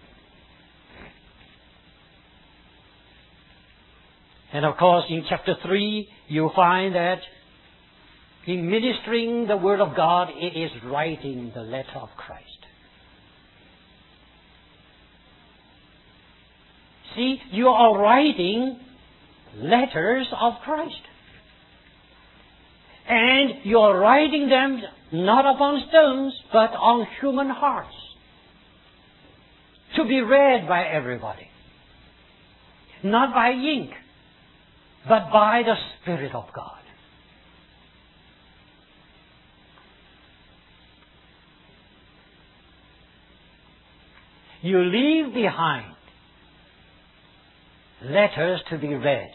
And of course, in chapter three, you find that in ministering the Word of God, it is writing the letter of Christ. See, you are writing letters of Christ. And you are writing them not upon stones, but on human hearts, to be read by everybody. Not by ink, but by the Spirit of God. You leave behind letters to be read.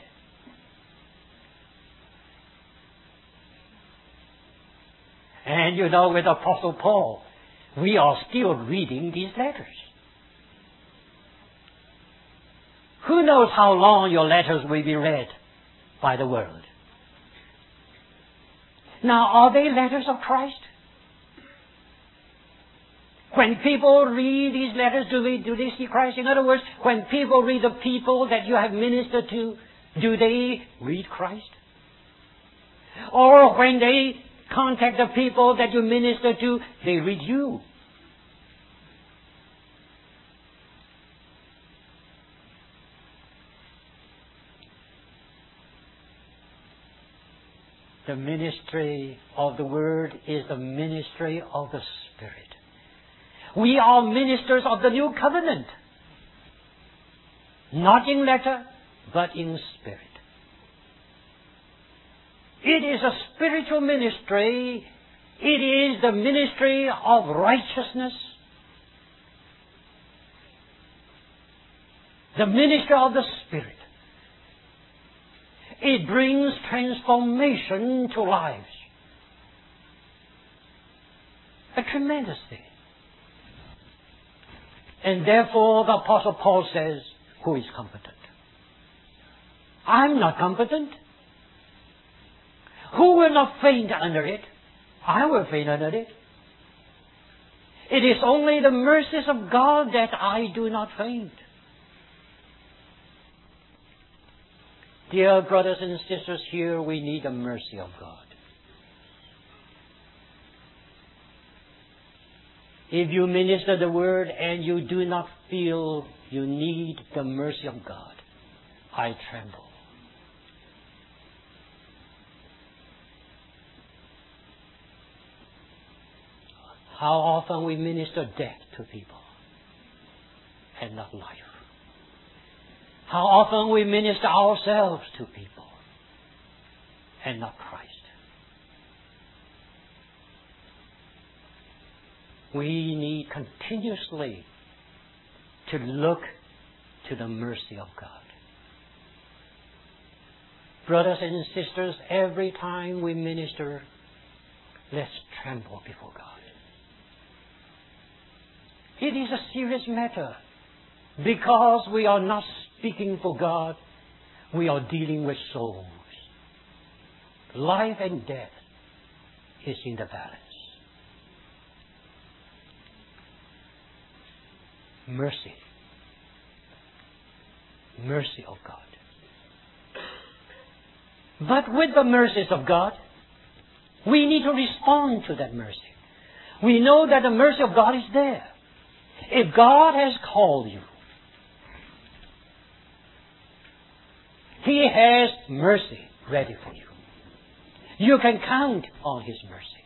And you know, with Apostle Paul, we are still reading these letters. Who knows how long your letters will be read by the world? Now, are they letters of Christ? When people read these letters, do they, do they see Christ? In other words, when people read the people that you have ministered to, do they read Christ? Or when they contact the people that you minister to, they read you? The ministry of the Word is the ministry of the Spirit. We are ministers of the new covenant. Not in letter, but in spirit. It is a spiritual ministry. It is the ministry of righteousness. The ministry of the Spirit. It brings transformation to lives. A tremendous thing. And therefore the Apostle Paul says, who is competent? I'm not competent. Who will not faint under it? I will faint under it. It is only the mercies of God that I do not faint. Dear brothers and sisters, here we need the mercy of God. If you minister the Word and you do not feel you need the mercy of God, I tremble. How often we minister death to people and not life. How often we minister ourselves to people and not Christ. We need continuously to look to the mercy of God. Brothers and sisters, every time we minister, let's tremble before God. It is a serious matter because we are not speaking for God. We are dealing with souls. Life and death is in the balance. Mercy. Mercy of God. But with the mercies of God, we need to respond to that mercy. We know that the mercy of God is there. If God has called you, He has mercy ready for you. You can count on His mercy.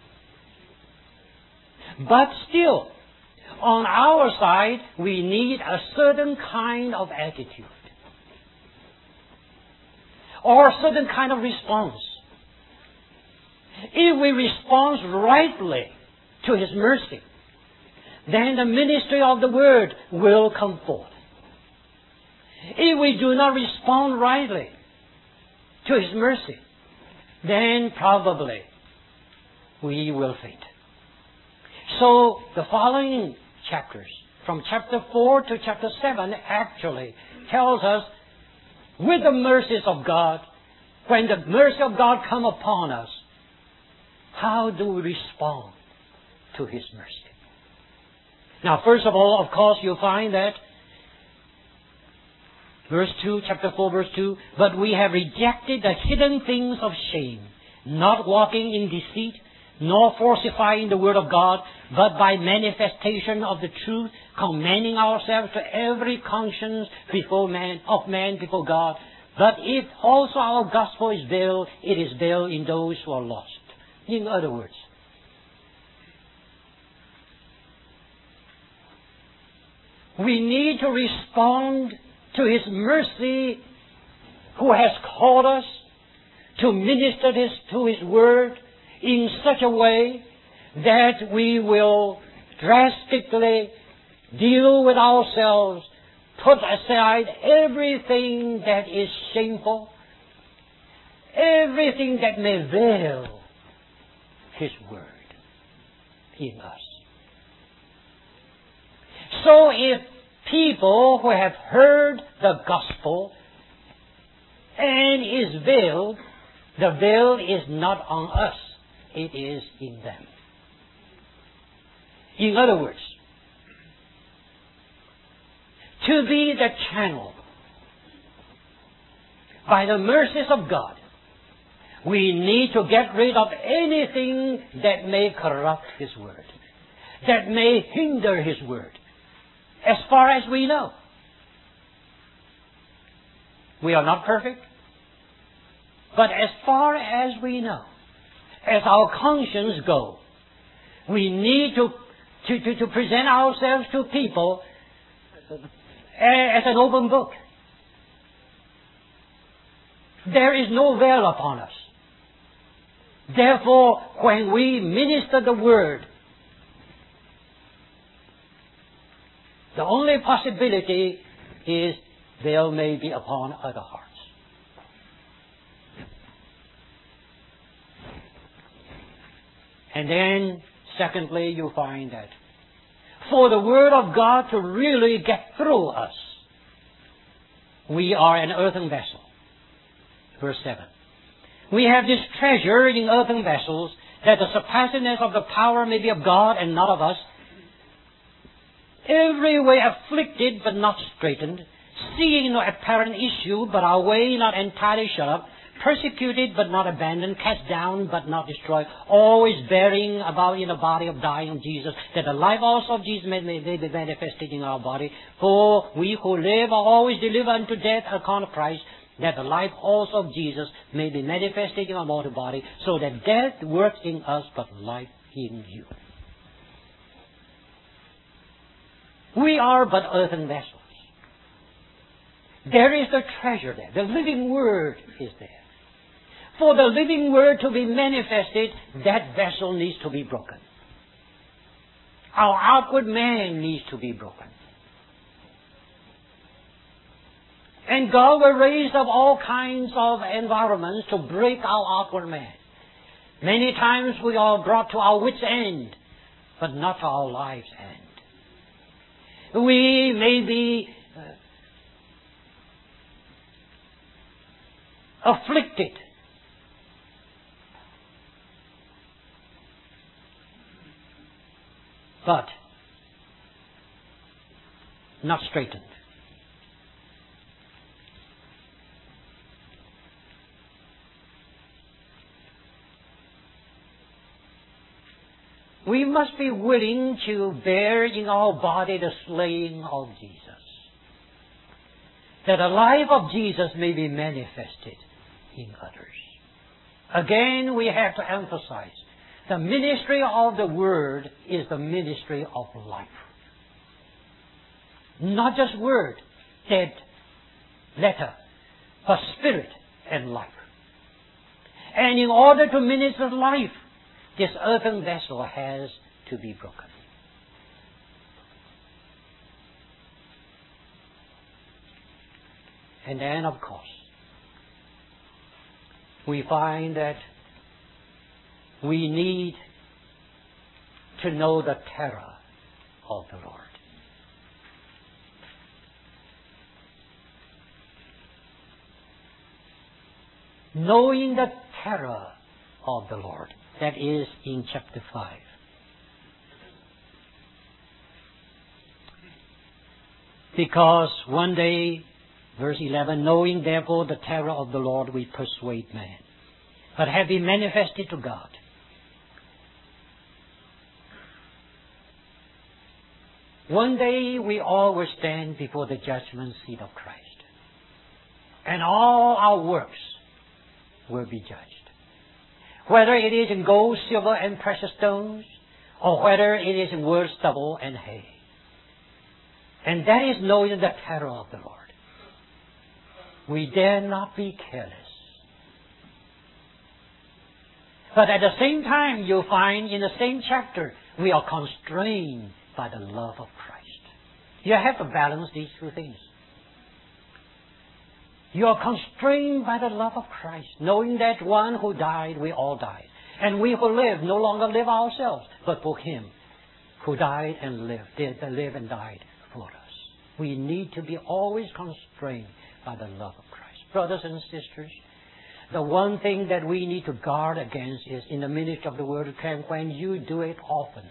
But still, on our side, we need a certain kind of attitude or a certain kind of response. If we respond rightly to His mercy, then the ministry of the Word will come forth. If we do not respond rightly to His mercy, then probably we will faint. So the following chapters, from chapter four to chapter seven, actually tells us, with the mercies of God, when the mercy of God come upon us, how do we respond to His mercy? Now, first of all, of course, you'll find that verse two, chapter four, verse two, but we have rejected the hidden things of shame, not walking in deceit, nor falsifying the word of God, but by manifestation of the truth, commending ourselves to every conscience before man, of man before God. But if also our gospel is veiled, it is veiled in those who are lost. In other words, we need to respond to His mercy, who has called us to minister this to His Word in such a way that we will drastically deal with ourselves, put aside everything that is shameful, everything that may veil His Word in us. So if people who have heard the gospel and is veiled, the veil is not on us, it is in them. In other words, to be the channel by the mercies of God, we need to get rid of anything that may corrupt His Word, that may hinder His Word. As far as we know, we are not perfect, but as far as we know, as our conscience go, we need to, to, to, to present ourselves to people as an open book. There is no veil upon us. Therefore, when we minister the Word, the only possibility is veil may be upon other hearts. And then, secondly, you find that for the Word of God to really get through us, we are an earthen vessel. Verse seven. We have this treasure in earthen vessels, that the surpassingness of the power may be of God and not of us, every way afflicted but not straitened, seeing no apparent issue, but our way not entirely shut up, persecuted but not abandoned, cast down but not destroyed, always bearing about in the body of dying of Jesus, that the life also of Jesus may, may, may be manifested in our body. For we who live are always delivered unto death account of Christ, that the life also of Jesus may be manifested in our mortal body, so that death works in us, but life in you. We are but earthen vessels. There is the treasure there. The living Word is there. For the living Word to be manifested, that vessel needs to be broken. Our outward man needs to be broken. And God will raise up all kinds of environments to break our outward man. Many times we are brought to our wit's end, but not to our life's end. We may be uh, afflicted, but not straightened. we must be willing to bear in our body the slaying of Jesus, that the life of Jesus may be manifested in others. Again, we have to emphasize, the ministry of the Word is the ministry of life. Not just word, dead letter, but spirit and life. And in order to minister life, this earthen vessel has to be broken. And then, of course, we find that we need to know the terror of the Lord. Knowing the terror of the Lord. That is in chapter five. Because one day, verse eleven, knowing therefore the terror of the Lord, we persuade man, but have been manifested to God. One day we all will stand before the judgment seat of Christ, and all our works will be judged. Whether it is in gold, silver, and precious stones, or whether it is in wood, stubble, and hay. And that is knowing the terror of the Lord. We dare not be careless. But at the same time, you'll find in the same chapter, we are constrained by the love of Christ. You have to balance these two things. You are constrained by the love of Christ, knowing that one who died, we all died. And we who live no longer live ourselves, but for Him who died and lived, did live and died for us. We need to be always constrained by the love of Christ. Brothers and sisters, the one thing that we need to guard against is in the ministry of the Word of God, when you do it often,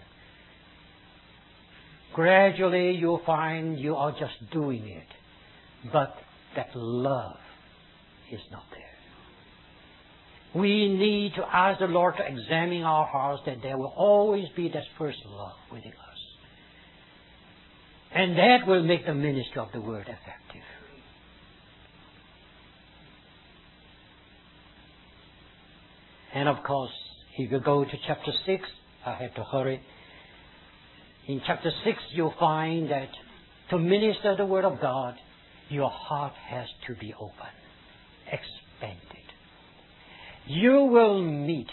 gradually you'll find you are just doing it, but that love is not there. We need to ask the Lord to examine our hearts, that there will always be that first love within us. And that will make the ministry of the Word effective. And of course, if you go to chapter six, I have to hurry. In chapter six, you'll find that to minister the Word of God, your heart has to be open, expanded. You will meet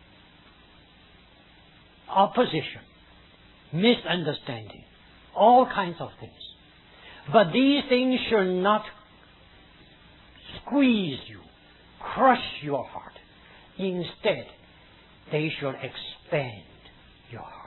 opposition, misunderstanding, all kinds of things. But these things should not squeeze you, crush your heart. Instead, they should expand your heart.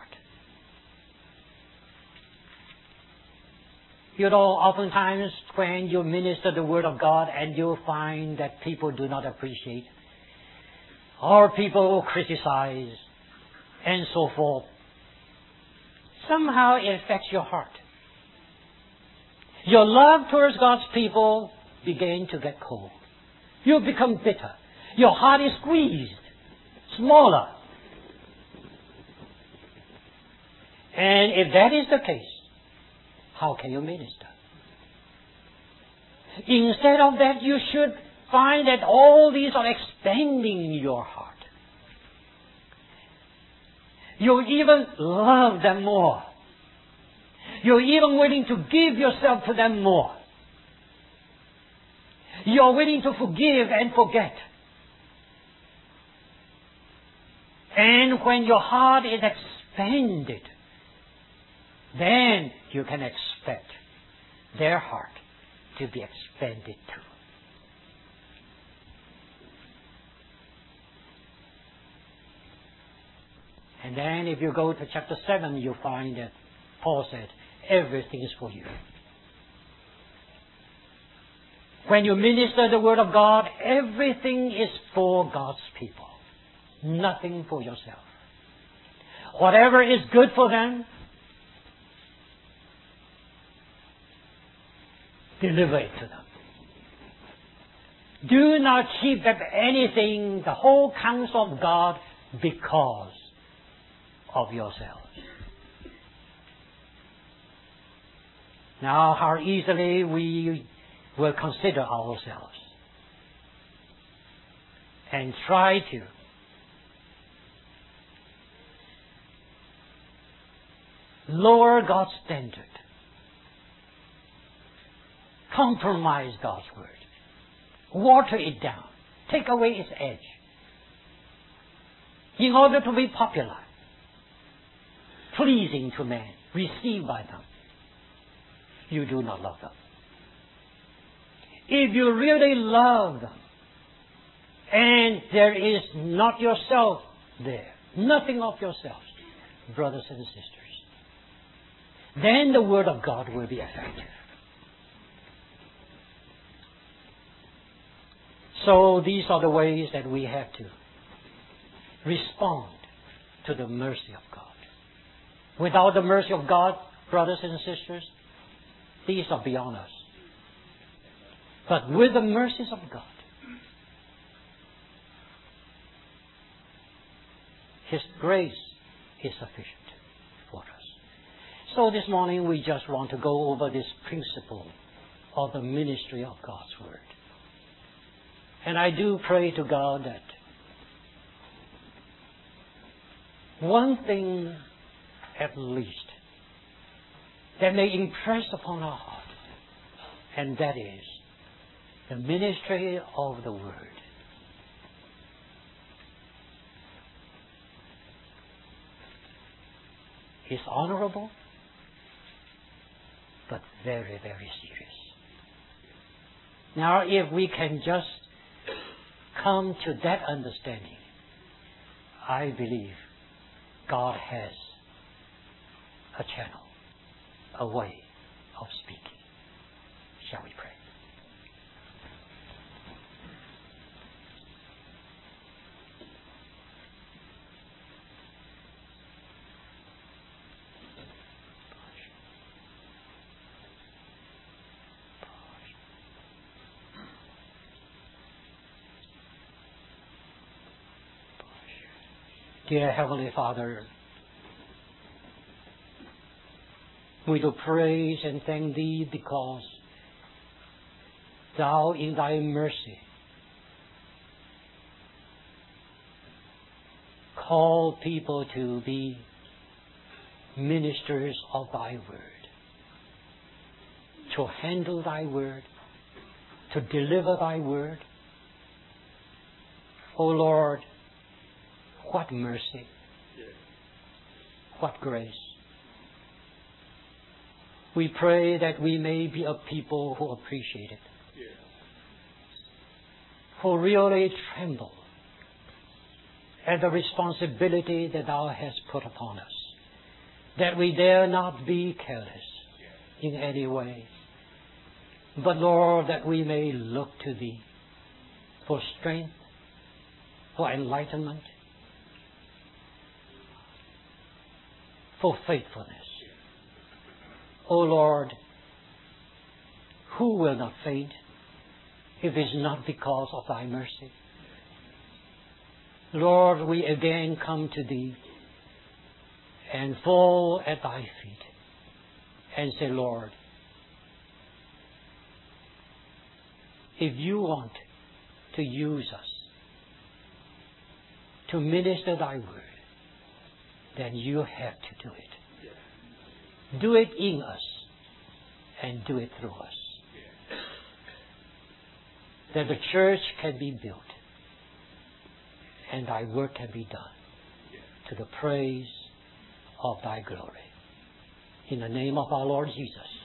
You know, oftentimes when you minister the Word of God and you find that people do not appreciate, or people criticize, and so forth, somehow it affects your heart. Your love towards God's people begin to get cold. You become bitter. Your heart is squeezed, smaller. And if that is the case, how can you minister? Instead of that, you should find that all these are expanding your heart. You even love them more. You're even willing to give yourself to them more. You're willing to forgive and forget. And when your heart is expanded, then you can expect their heart to be expanded too. And then if you go to chapter seven, you find that Paul said, everything is for you. When you minister the Word of God, everything is for God's people. Nothing for yourself. Whatever is good for them, deliver it to them. Do not keep up anything, the whole counsel of God, because of yourselves. Now, how easily we will consider ourselves and try to lower God's standard, compromise God's word, water it down, take away its edge, in order to be popular, pleasing to men, received by them. You do not love them. If you really love them, and there is not yourself there, nothing of yourselves, brothers and sisters, then the Word of God will be effective. So these are the ways that we have to respond to the mercy of God. Without the mercy of God, brothers and sisters, these are beyond us. But with the mercies of God, His grace is sufficient for us. So this morning we just want to go over this principle of the ministry of God's Word. And I do pray to God that one thing at least that may impress upon our heart, and that is the ministry of the Word. Is honorable, but very, very serious. Now, if we can just come to that understanding, I believe God has a channel, a way of speaking. Shall we pray? Dear Heavenly Father, we do praise and thank Thee because Thou in Thy mercy call people to be ministers of Thy Word, to handle Thy Word, to deliver Thy Word. O Lord, what mercy, what grace. We pray that we may be a people who appreciate it, who really tremble at the responsibility that Thou hast put upon us, that we dare not be careless in any way, but Lord, that we may look to Thee for strength, for enlightenment, for faithfulness. O Lord, who will not faint if it is not because of Thy mercy? Lord, we again come to Thee and fall at Thy feet and say, Lord, if You want to use us to minister Thy Word, then You have to do it. Do it in us and do it through us. That the church can be built and Thy work can be done to the praise of Thy glory. In the name of our Lord Jesus.